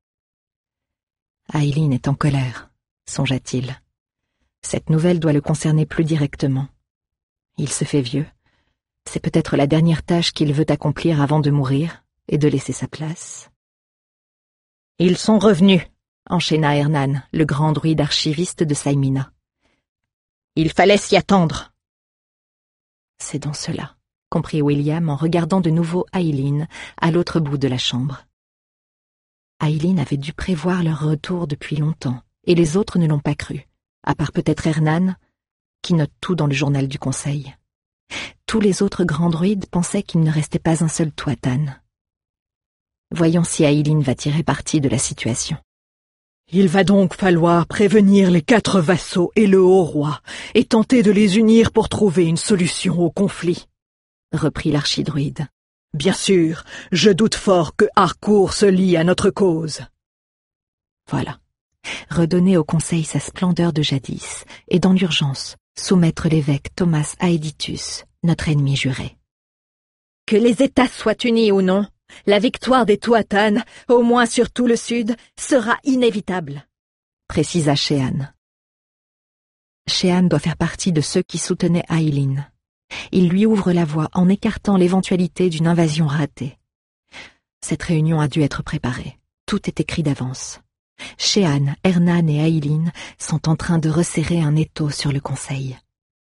Speaker 1: Aïlin est en colère, songea-t-il. Cette nouvelle doit le concerner plus directement. Il se fait vieux. C'est peut-être la dernière tâche qu'il veut accomplir avant de mourir et de laisser sa place. « Ils sont revenus », enchaîna Hernan, le grand druide archiviste de Saïmina. « Il fallait s'y attendre. » C'est dans cela, comprit William en regardant de nouveau Aïlin à l'autre bout de la chambre. Aïlin avait dû prévoir leur retour depuis longtemps, et les autres ne l'ont pas cru, à part peut-être Hernan, qui note tout dans le journal du conseil. Tous les autres grands druides pensaient qu'il ne restait pas un seul Tuatane. Voyons si Aïlin va tirer parti de la situation.
Speaker 2: Il va donc falloir prévenir les 4 vassaux et le haut roi, et tenter de les unir pour trouver une solution au conflit, reprit l'archidruide. Bien sûr, je doute fort que Harcourt se lie à notre cause.
Speaker 1: Voilà. Redonner au conseil sa splendeur de jadis, et dans l'urgence, soumettre l'évêque Thomas Aeditus, notre ennemi juré.
Speaker 2: Que les États soient unis ou non, la victoire des Tuatanes, au moins sur tout le sud, sera inévitable,
Speaker 1: précisa Shehan. Shehan doit faire partie de ceux qui soutenaient Aïlin. Il lui ouvre la voie en écartant l'éventualité d'une invasion ratée. Cette réunion a dû être préparée. Tout est écrit d'avance. Shehan, Hernan et Aïlin sont en train de resserrer un étau sur le conseil.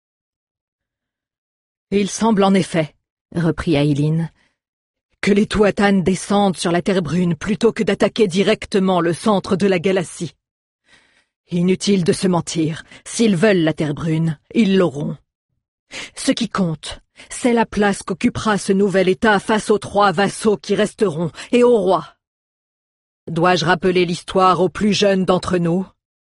Speaker 2: Il semble en effet, reprit Aïlin, que les Tuatanes descendent sur la Terre Brune plutôt que d'attaquer directement le centre de la Galatie. Inutile de se mentir, s'ils veulent la Terre Brune, ils l'auront. Ce qui compte, c'est la place qu'occupera ce nouvel État face aux 3 vassaux qui resteront et au roi. Dois-je rappeler l'histoire aux plus jeunes d'entre nous?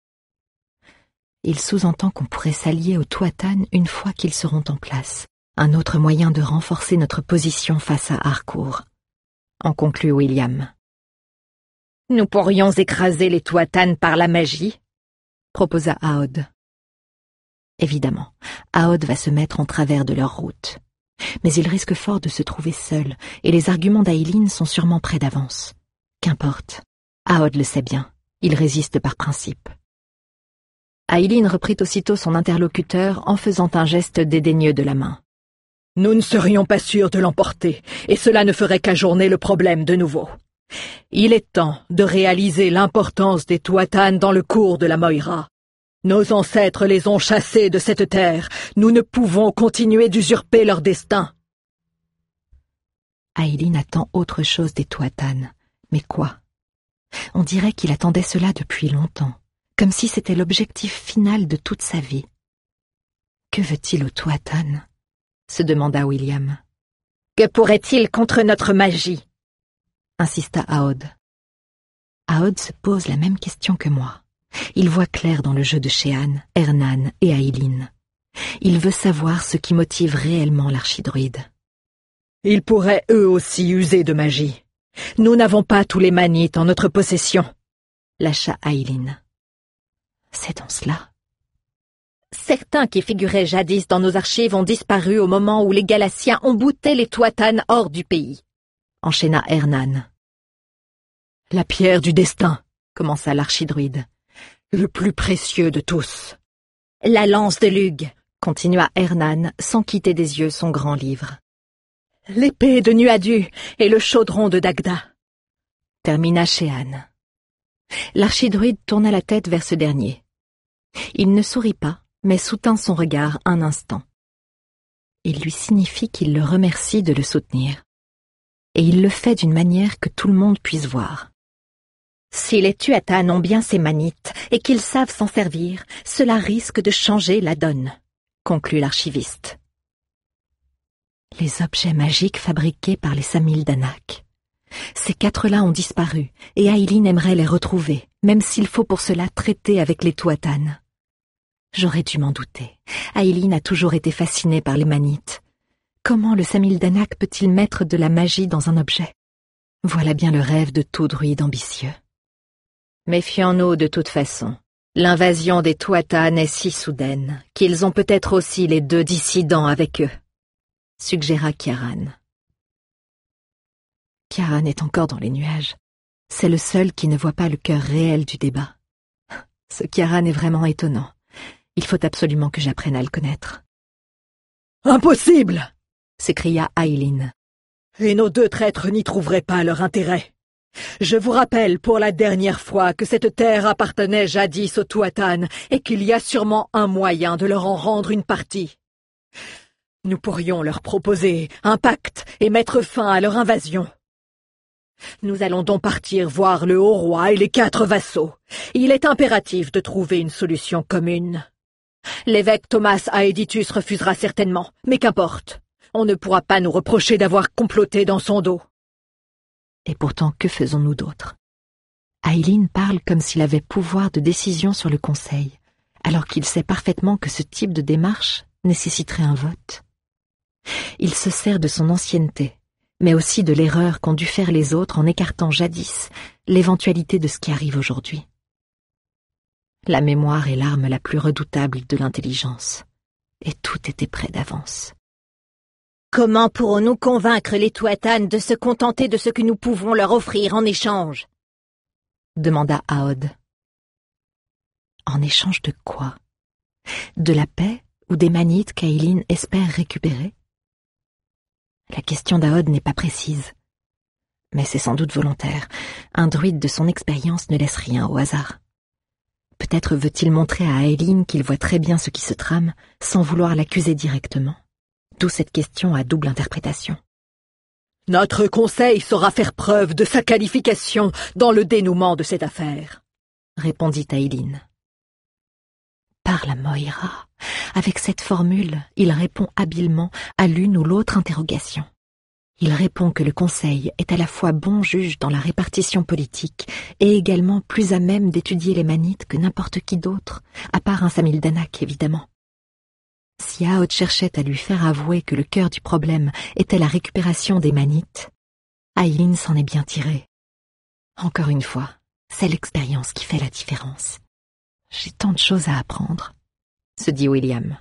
Speaker 1: Il sous-entend qu'on pourrait s'allier aux Tuatanes une fois qu'ils seront en place. Un autre moyen de renforcer notre position face à Harcourt, en conclut William.
Speaker 2: Nous pourrions écraser les Tuatanes par la magie,
Speaker 1: proposa Aod. Évidemment, Aod va se mettre en travers de leur route. Mais il risque fort de se trouver seul, et les arguments d'Aïlin sont sûrement près d'avance. Qu'importe, Aod le sait bien, il résiste par principe. Aïlin reprit aussitôt son interlocuteur en faisant un geste dédaigneux de la main.
Speaker 2: Nous ne serions pas sûrs de l'emporter, et cela ne ferait qu'ajourner le problème de nouveau. Il est temps de réaliser l'importance des Tuatanes dans le cours de la Moira. Nos ancêtres les ont chassés de cette terre. Nous ne pouvons continuer d'usurper leur destin.
Speaker 1: Aïlin attend autre chose des Tuatanes. Mais quoi? On dirait qu'il attendait cela depuis longtemps, comme si c'était l'objectif final de toute sa vie. Que veut-il aux Tuatanes? Se demanda William.
Speaker 2: Que pourrait-il contre notre magie?
Speaker 1: Insista Aod. Aod se pose la même question que moi. Il voit clair dans le jeu de Shehan, Hernan et Aïlin. Il veut savoir ce qui motive réellement l'archidruide.
Speaker 2: Ils pourraient eux aussi user de magie. Nous n'avons pas tous les manites en notre possession,
Speaker 1: lâcha Aïlin. C'est dans cela.
Speaker 2: Certains qui figuraient jadis dans nos archives ont disparu au moment où les Galatiens ont bouté les Tuatanes hors du pays,
Speaker 1: enchaîna Hernan.
Speaker 2: La pierre du destin, commença l'archidruide. Le plus précieux de tous. La lance de Lugh,
Speaker 1: continua Hernan sans quitter des yeux son grand livre.
Speaker 2: L'épée de Nuadu et le chaudron de Dagda,
Speaker 1: termina Shehan. L'archidruide tourna la tête vers ce dernier. Il ne sourit pas, mais soutint son regard un instant. Il lui signifie qu'il le remercie de le soutenir. Et il le fait d'une manière que tout le monde puisse voir. Si les Tuathan ont bien ces manites et qu'ils savent s'en servir, cela risque de changer la donne, conclut l'archiviste. Les objets magiques fabriqués par les Samildanak. Ces 4-là ont disparu, et Aylin aimerait les retrouver, même s'il faut pour cela traiter avec les Tuathan. J'aurais dû m'en douter. Aylin a toujours été fascinée par les manites. Comment le Samildanak peut-il mettre de la magie dans un objet? Voilà bien le rêve de tout druide ambitieux. Méfions-nous de toute façon. L'invasion des Tuathan est si soudaine qu'ils ont peut-être aussi les 2 dissidents avec eux, suggéra Kiaran. Kiaran est encore dans les nuages. C'est le seul qui ne voit pas le cœur réel du débat. Ce Kiaran est vraiment étonnant. Il faut absolument que j'apprenne à le connaître.
Speaker 2: « Impossible !»
Speaker 1: s'écria Aylin.
Speaker 2: « Et nos 2 traîtres n'y trouveraient pas leur intérêt. Je vous rappelle pour la dernière fois que cette terre appartenait jadis aux Tuathan et qu'il y a sûrement un moyen de leur en rendre une partie. Nous pourrions leur proposer un pacte et mettre fin à leur invasion. Nous allons donc partir voir le haut roi et les 4 vassaux. Il est impératif de trouver une solution commune. L'évêque Thomas Aeditus refusera certainement, mais qu'importe. On ne pourra pas nous reprocher d'avoir comploté dans son dos. »
Speaker 1: Et pourtant, que faisons-nous d'autre? Aylin parle comme s'il avait pouvoir de décision sur le conseil, alors qu'il sait parfaitement que ce type de démarche nécessiterait un vote. Il se sert de son ancienneté, mais aussi de l'erreur qu'ont dû faire les autres en écartant jadis l'éventualité de ce qui arrive aujourd'hui. La mémoire est l'arme la plus redoutable de l'intelligence, et tout était prêt d'avance.
Speaker 3: Comment pourrons-nous convaincre les Tuathan de se contenter de ce que nous pouvons leur offrir en échange?
Speaker 1: Demanda Aod. En échange de quoi? De la paix ou des manites qu'Aylin espère récupérer? La question d'Aod n'est pas précise. Mais c'est sans doute volontaire. Un druide de son expérience ne laisse rien au hasard. Peut-être veut-il montrer à Aylin qu'il voit très bien ce qui se trame, sans vouloir l'accuser directement. D'où cette question à double interprétation.
Speaker 2: « Notre conseil saura faire preuve de sa qualification dans le dénouement de cette affaire, »
Speaker 1: répondit Aylin. Par la Moira, avec cette formule, il répond habilement à l'une ou l'autre interrogation. Il répond que le conseil est à la fois bon juge dans la répartition politique et également plus à même d'étudier les manites que n'importe qui d'autre, à part un Samildanak évidemment. Si Aod cherchait à lui faire avouer que le cœur du problème était la récupération des manites, Aylin s'en est bien tirée. Encore une fois, c'est l'expérience qui fait la différence. J'ai tant de choses à apprendre, se dit William.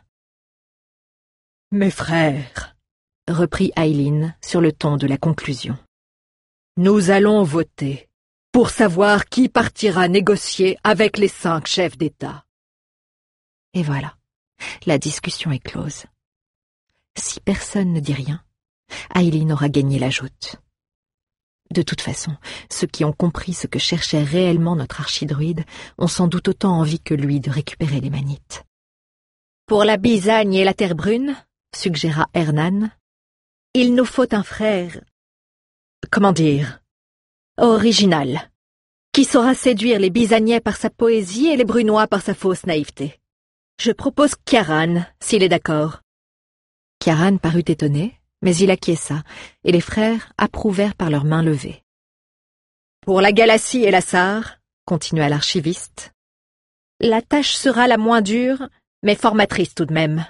Speaker 2: « Mes frères, »
Speaker 1: reprit Aylin sur le ton de la conclusion.
Speaker 2: « Nous allons voter pour savoir qui partira négocier avec les 5 chefs d'État. »
Speaker 1: Et voilà. La discussion est close. Si personne ne dit rien, Aylin aura gagné la joute. De toute façon, ceux qui ont compris ce que cherchait réellement notre archidruide ont sans doute autant envie que lui de récupérer les manites.
Speaker 3: Pour la bisagne et la terre brune,
Speaker 1: suggéra Hernan,
Speaker 3: il nous faut un frère,
Speaker 2: comment dire,
Speaker 3: original, qui saura séduire les bisagnais par sa poésie et les brunois par sa fausse naïveté. Je propose Kiaran, s'il est d'accord.
Speaker 1: Kiaran parut étonné, mais il acquiesça, et les frères approuvèrent par leurs mains levées.
Speaker 2: Pour la Galatie et la Sarre, continua l'archiviste,
Speaker 3: la tâche sera la moins dure, mais formatrice tout de même.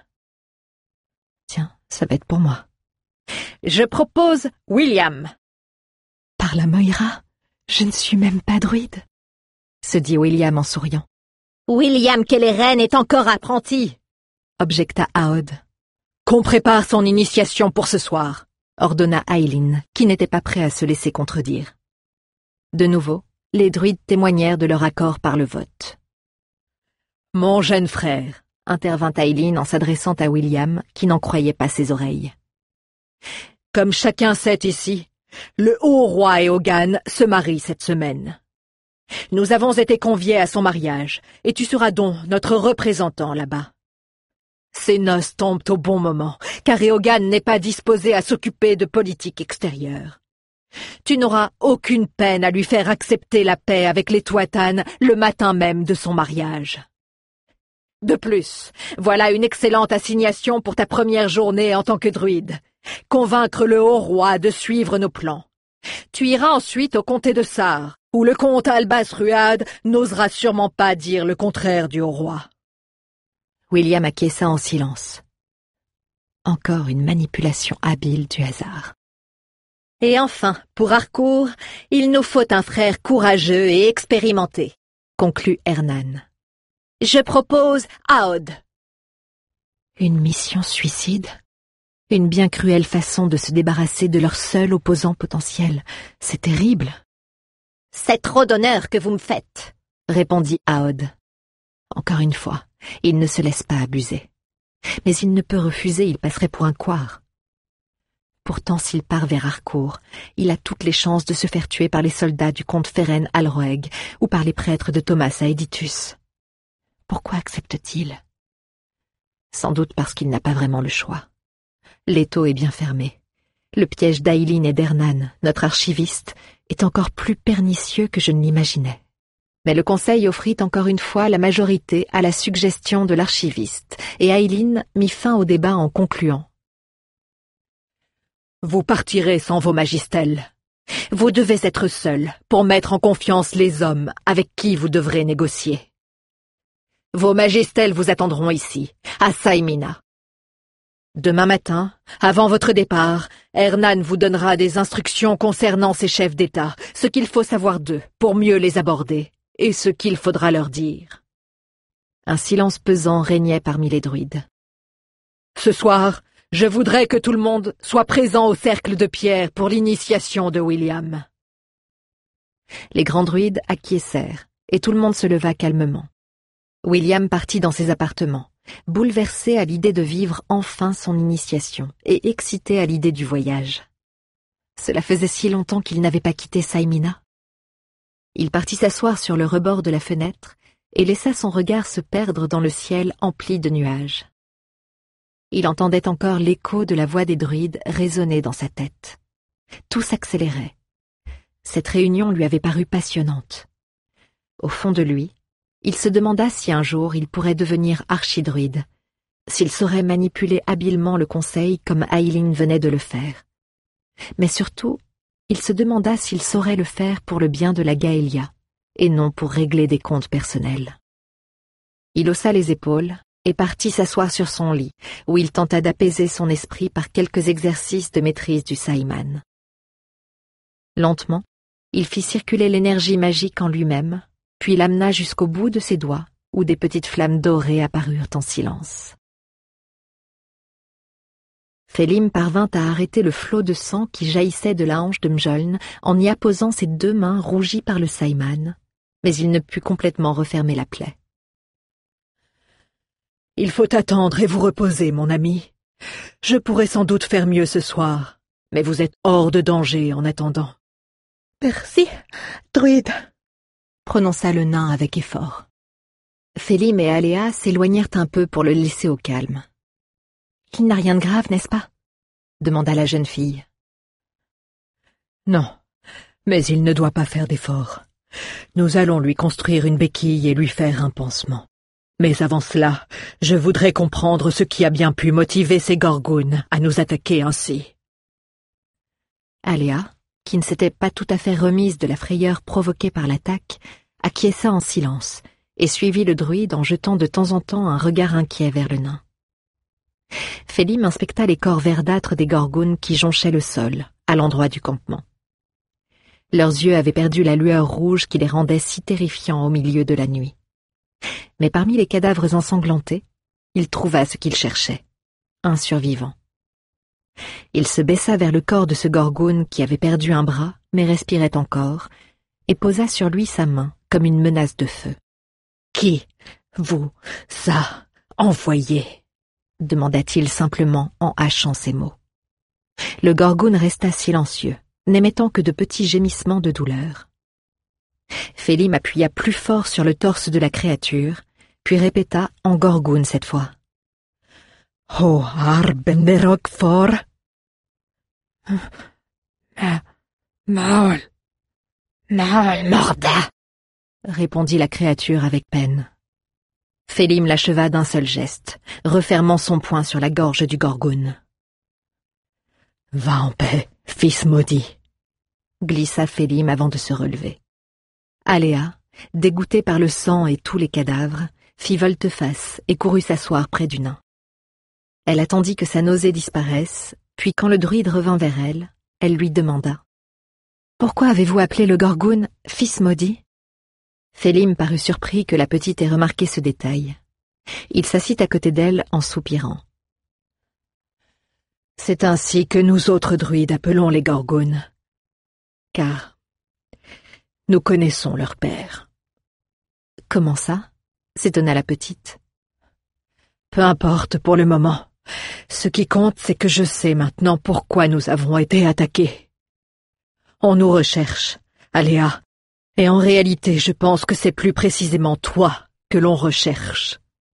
Speaker 1: Tiens, ça va être pour moi.
Speaker 3: Je propose William.
Speaker 1: Par la Moira, je ne suis même pas druide, se dit William en souriant.
Speaker 3: William Kelleren est encore apprenti,
Speaker 1: objecta Aod.
Speaker 2: Qu'on prépare son initiation pour ce soir,
Speaker 1: ordonna Aylin, qui n'était pas prêt à se laisser contredire. De nouveau, les druides témoignèrent de leur accord par le vote.
Speaker 2: Mon jeune frère,
Speaker 1: intervint Aileen en s'adressant à William, qui n'en croyait pas ses oreilles.
Speaker 3: Comme chacun sait ici, le haut roi Eogan se marie cette semaine. Nous avons été conviés à son mariage, et tu seras donc notre représentant là-bas. Ces noces tombent au bon moment, car Eogan n'est pas disposé à s'occuper de politique extérieure. Tu n'auras aucune peine à lui faire accepter la paix avec les Tuathan le matin même de son mariage. De plus, voilà une excellente assignation pour ta première journée en tant que druide. Convaincre le haut roi de suivre nos plans. Tu iras ensuite au comté de Sar, où le comte Albas Ruad n'osera sûrement pas dire le contraire du haut roi.
Speaker 1: William acquiesça en silence. Encore une manipulation habile du hasard.
Speaker 3: Et enfin, pour Harcourt, il nous faut un frère courageux et expérimenté,
Speaker 1: conclut Hernan.
Speaker 3: Je propose Aod.
Speaker 1: Une mission suicide? Une bien cruelle façon de se débarrasser de leur seul opposant potentiel. C'est terrible.
Speaker 3: C'est trop d'honneur que vous me faites,
Speaker 1: répondit Aod. Encore une fois, il ne se laisse pas abuser. Mais il ne peut refuser, il passerait pour un couard. Pourtant, s'il part vers Harcourt, il a toutes les chances de se faire tuer par les soldats du comte Feren Alroeg ou par les prêtres de Thomas Aeditus. Pourquoi accepte-t-il? Sans doute parce qu'il n'a pas vraiment le choix. L'étau est bien fermé. Le piège d'Aileen et d'Hernan, notre archiviste, est encore plus pernicieux que je ne l'imaginais. Mais le conseil offrit encore une fois la majorité à la suggestion de l'archiviste, et Aileen mit fin au débat en concluant.
Speaker 3: Vous partirez sans vos magistels. Vous devez être seuls pour mettre en confiance les hommes avec qui vous devrez négocier. Vos magistels vous attendront ici, à Saimina. Demain matin, avant votre départ, Hernan vous donnera des instructions concernant ces chefs d'État, ce qu'il faut savoir d'eux pour mieux les aborder, et ce qu'il faudra leur dire.
Speaker 1: Un silence pesant régnait parmi les druides.
Speaker 3: Ce soir, je voudrais que tout le monde soit présent au cercle de pierre pour l'initiation de William.
Speaker 1: Les grands druides acquiescèrent, et tout le monde se leva calmement. William partit dans ses appartements, bouleversé à l'idée de vivre enfin son initiation et excité à l'idée du voyage. Cela faisait si longtemps qu'il n'avait pas quitté Saimina. Il partit s'asseoir sur le rebord de la fenêtre et laissa son regard se perdre dans le ciel empli de nuages. Il entendait encore l'écho de la voix des druides résonner dans sa tête. Tout s'accélérait. Cette réunion lui avait paru passionnante. Au fond de lui, il se demanda si un jour il pourrait devenir archidruide, s'il saurait manipuler habilement le conseil comme Aileen venait de le faire. Mais surtout, il se demanda s'il saurait le faire pour le bien de la Gaëlia, et non pour régler des comptes personnels. Il haussa les épaules et partit s'asseoir sur son lit, où il tenta d'apaiser son esprit par quelques exercices de maîtrise du Saiman. Lentement, il fit circuler l'énergie magique en lui-même, puis l'amena jusqu'au bout de ses doigts, où des petites flammes dorées apparurent en silence. Félim parvint à arrêter le flot de sang qui jaillissait de la hanche de Mjoln en y apposant ses deux mains rougies par le Saiman, mais il ne put complètement refermer la plaie.
Speaker 3: « Il faut attendre et vous reposer, mon ami. Je pourrais sans doute faire mieux ce soir, mais vous êtes hors de danger en attendant. »«
Speaker 2: Merci, druide !»
Speaker 1: prononça le nain avec effort. Félim et Aléa s'éloignèrent un peu pour le laisser au calme. « Il n'a rien de grave, n'est-ce pas ?» demanda la jeune fille.
Speaker 3: « Non, mais il ne doit pas faire d'efforts. Nous allons lui construire une béquille et lui faire un pansement. Mais avant cela, je voudrais comprendre ce qui a bien pu motiver ces gorgounes à nous attaquer ainsi. »
Speaker 1: Aléa, qui ne s'était pas tout à fait remise de la frayeur provoquée par l'attaque, acquiesça en silence et suivit le druide en jetant de temps en temps un regard inquiet vers le nain. Félim inspecta les corps verdâtres des gorgounes qui jonchaient le sol, à l'endroit du campement. Leurs yeux avaient perdu la lueur rouge qui les rendait si terrifiants au milieu de la nuit. Mais parmi les cadavres ensanglantés, il trouva ce qu'il cherchait, un survivant. Il se baissa vers le corps de ce gorgone qui avait perdu un bras, mais respirait encore, et posa sur lui sa main comme une menace de feu.
Speaker 3: « Qui vous a envoyé ?» demanda-t-il simplement en hachant ses mots. Le Gorgoun resta silencieux, n'émettant que de petits gémissements de douleur. Félim appuya plus fort sur le torse de la créature, puis répéta en Gorgoun cette fois. « Oh, Arbenderok for !»«
Speaker 2: Maol Morda !»
Speaker 3: répondit la créature avec peine. Félim l'acheva d'un seul geste, refermant son poing sur la gorge du Gorgoun. « Va en paix, fils maudit !» glissa Félim avant de se relever. Aléa, dégoûtée par le sang et tous les cadavres, fit volte-face et courut s'asseoir près du nain. Elle attendit que sa nausée disparaisse, puis quand le druide revint vers elle, elle lui demanda « Pourquoi avez-vous appelé le Gorgoun fils maudit ?» Félim parut surpris que la petite ait remarqué ce détail. Il s'assit à côté d'elle en soupirant. « C'est ainsi que nous autres druides appelons les Gorgouns, car nous connaissons leur père. » « Comment ça ?» s'étonna la petite. « Peu importe pour le moment. Ce qui compte, c'est que je sais maintenant pourquoi nous avons été attaqués. On nous recherche, Aléa, et en réalité je pense que c'est plus précisément toi que l'on recherche. »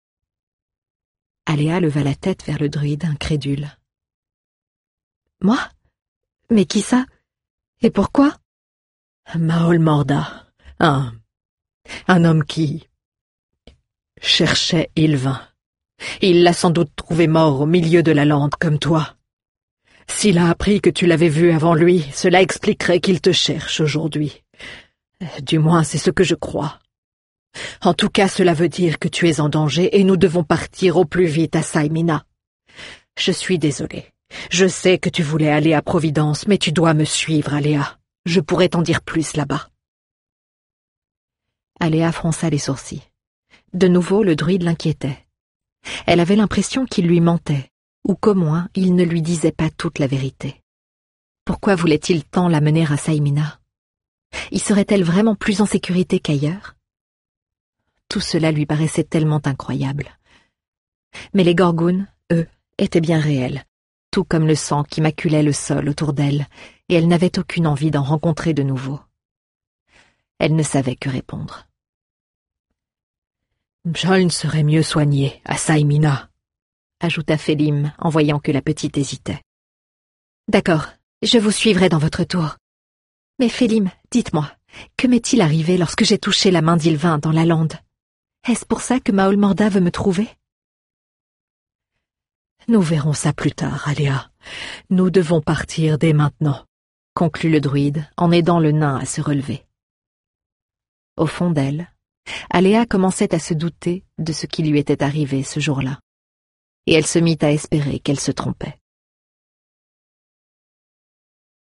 Speaker 3: Aléa leva la tête vers le druide incrédule. « Moi? Mais qui ça? Et pourquoi? » Maol Morda, un homme qui cherchait Ylvain. Il l'a sans doute trouvé mort au milieu de la lande comme toi. S'il a appris que tu l'avais vu avant lui, cela expliquerait qu'il te cherche aujourd'hui. Du moins, c'est ce que je crois. En tout cas, cela veut dire que tu es en danger et nous devons partir au plus vite à Saïmina. Je suis désolé. Je sais que tu voulais aller à Providence, mais tu dois me suivre, Aléa. Je pourrais t'en dire plus là-bas. Aléa fronça les sourcils. De nouveau, le druide l'inquiétait. Elle avait l'impression qu'il lui mentait, ou qu'au moins il ne lui disait pas toute la vérité. Pourquoi voulait-il tant la mener à Saïmina? Y serait-elle vraiment plus en sécurité qu'ailleurs? Tout cela lui paraissait tellement incroyable. Mais les Gorgouns, eux, étaient bien réels, tout comme le sang qui maculait le sol autour d'elle, et elle n'avait aucune envie d'en rencontrer de nouveau. Elle ne savait que répondre. « Mjoln serait mieux soigné à Saïmina », ajouta Félim en voyant que la petite hésitait. « D'accord, je vous suivrai dans votre tour. Mais Félim, dites-moi, que m'est-il arrivé lorsque j'ai touché la main d'Ylvain dans la lande? Est-ce pour ça que Maol Morda veut me trouver? » « Nous verrons ça plus tard, Aléa. Nous devons partir dès maintenant, » conclut le druide en aidant le nain à se relever. Au fond d'elle, Aléa commençait à se douter de ce qui lui était arrivé ce jour-là, et elle se mit à espérer qu'elle se trompait.